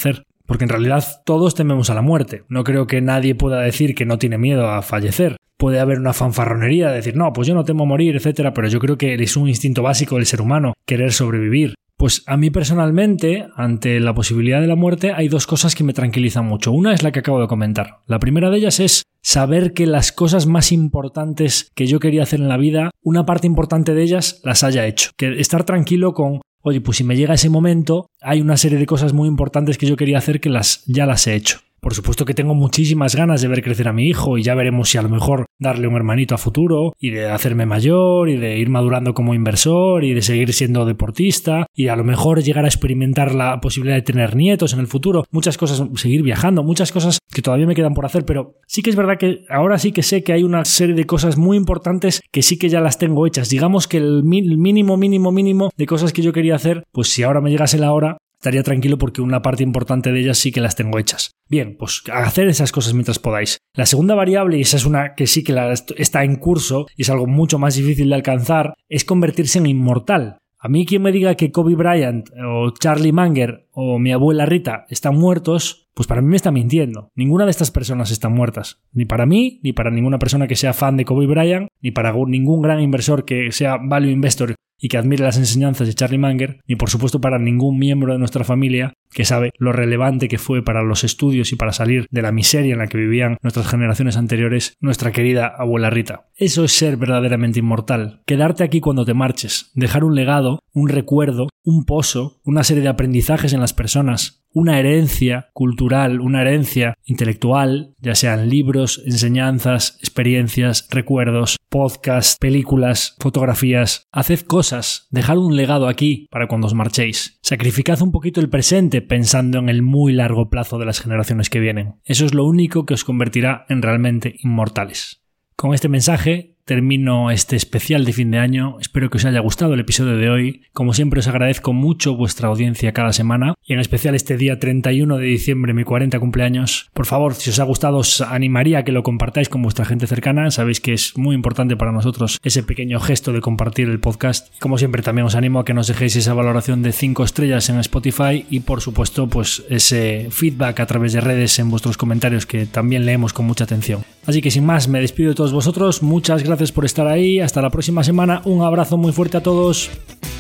porque en realidad todos tememos a la muerte. No creo que nadie pueda decir que no tiene miedo a fallecer. Puede haber una fanfarronería de decir, no, pues yo no temo morir, etcétera, pero yo creo que es un instinto básico del ser humano, querer sobrevivir. Pues a mí personalmente, ante la posibilidad de la muerte, hay dos cosas que me tranquilizan mucho. Una es la que acabo de comentar. La primera de ellas es saber que las cosas más importantes que yo quería hacer en la vida, una parte importante de ellas las haya hecho. Que estar tranquilo con, oye, pues si me llega ese momento, hay una serie de cosas muy importantes que yo quería hacer que ya las he hecho. Por supuesto que tengo muchísimas ganas de ver crecer a mi hijo y ya veremos si a lo mejor darle un hermanito a futuro y de hacerme mayor y de ir madurando como inversor y de seguir siendo deportista y a lo mejor llegar a experimentar la posibilidad de tener nietos en el futuro. Muchas cosas, seguir viajando, muchas cosas que todavía me quedan por hacer, pero sí que es verdad que ahora sí que sé que hay una serie de cosas muy importantes que sí que ya las tengo hechas. Digamos que el mínimo de cosas que yo quería hacer, pues si ahora me llegase la hora, estaría tranquilo porque una parte importante de ellas sí que las tengo hechas. Bien, pues hacer esas cosas mientras podáis. La segunda variable, y esa es una que sí que está en curso y es algo mucho más difícil de alcanzar, es convertirse en inmortal. A mí quien me diga que Kobe Bryant o Charlie Munger o mi abuela Rita están muertos, pues para mí me está mintiendo. Ninguna de estas personas están muertas. Ni para mí, ni para ninguna persona que sea fan de Kobe Bryant, ni para ningún gran inversor que sea value investor y que admire las enseñanzas de Charlie Munger, ni por supuesto para ningún miembro de nuestra familia que sabe lo relevante que fue para los estudios y para salir de la miseria en la que vivían nuestras generaciones anteriores nuestra querida abuela Rita. Eso es ser verdaderamente inmortal. Quedarte aquí cuando te marches, dejar un legado, un recuerdo, un pozo, una serie de aprendizajes en las personas, una herencia cultural, una herencia intelectual, ya sean libros, enseñanzas, experiencias, recuerdos, podcasts, películas, fotografías. Haced cosas, dejad un legado aquí para cuando os marchéis. Sacrificad un poquito el presente pensando en el muy largo plazo de las generaciones que vienen. Eso es lo único que os convertirá en realmente inmortales. Con este mensaje termino este especial de fin de año. Espero que os haya gustado el episodio de hoy. Como siempre os agradezco mucho vuestra audiencia cada semana y en especial este día 31 de diciembre, mi 40 cumpleaños. Por favor, si os ha gustado os animaría a que lo compartáis con vuestra gente cercana. Sabéis que es muy importante para nosotros ese pequeño gesto de compartir el podcast. Y como siempre también os animo a que nos dejéis esa valoración de 5 estrellas en Spotify y por supuesto pues ese feedback a través de redes en vuestros comentarios que también leemos con mucha atención. Así que sin más, me despido de todos vosotros. Muchas gracias por estar ahí. Hasta la próxima semana. Un abrazo muy fuerte a todos.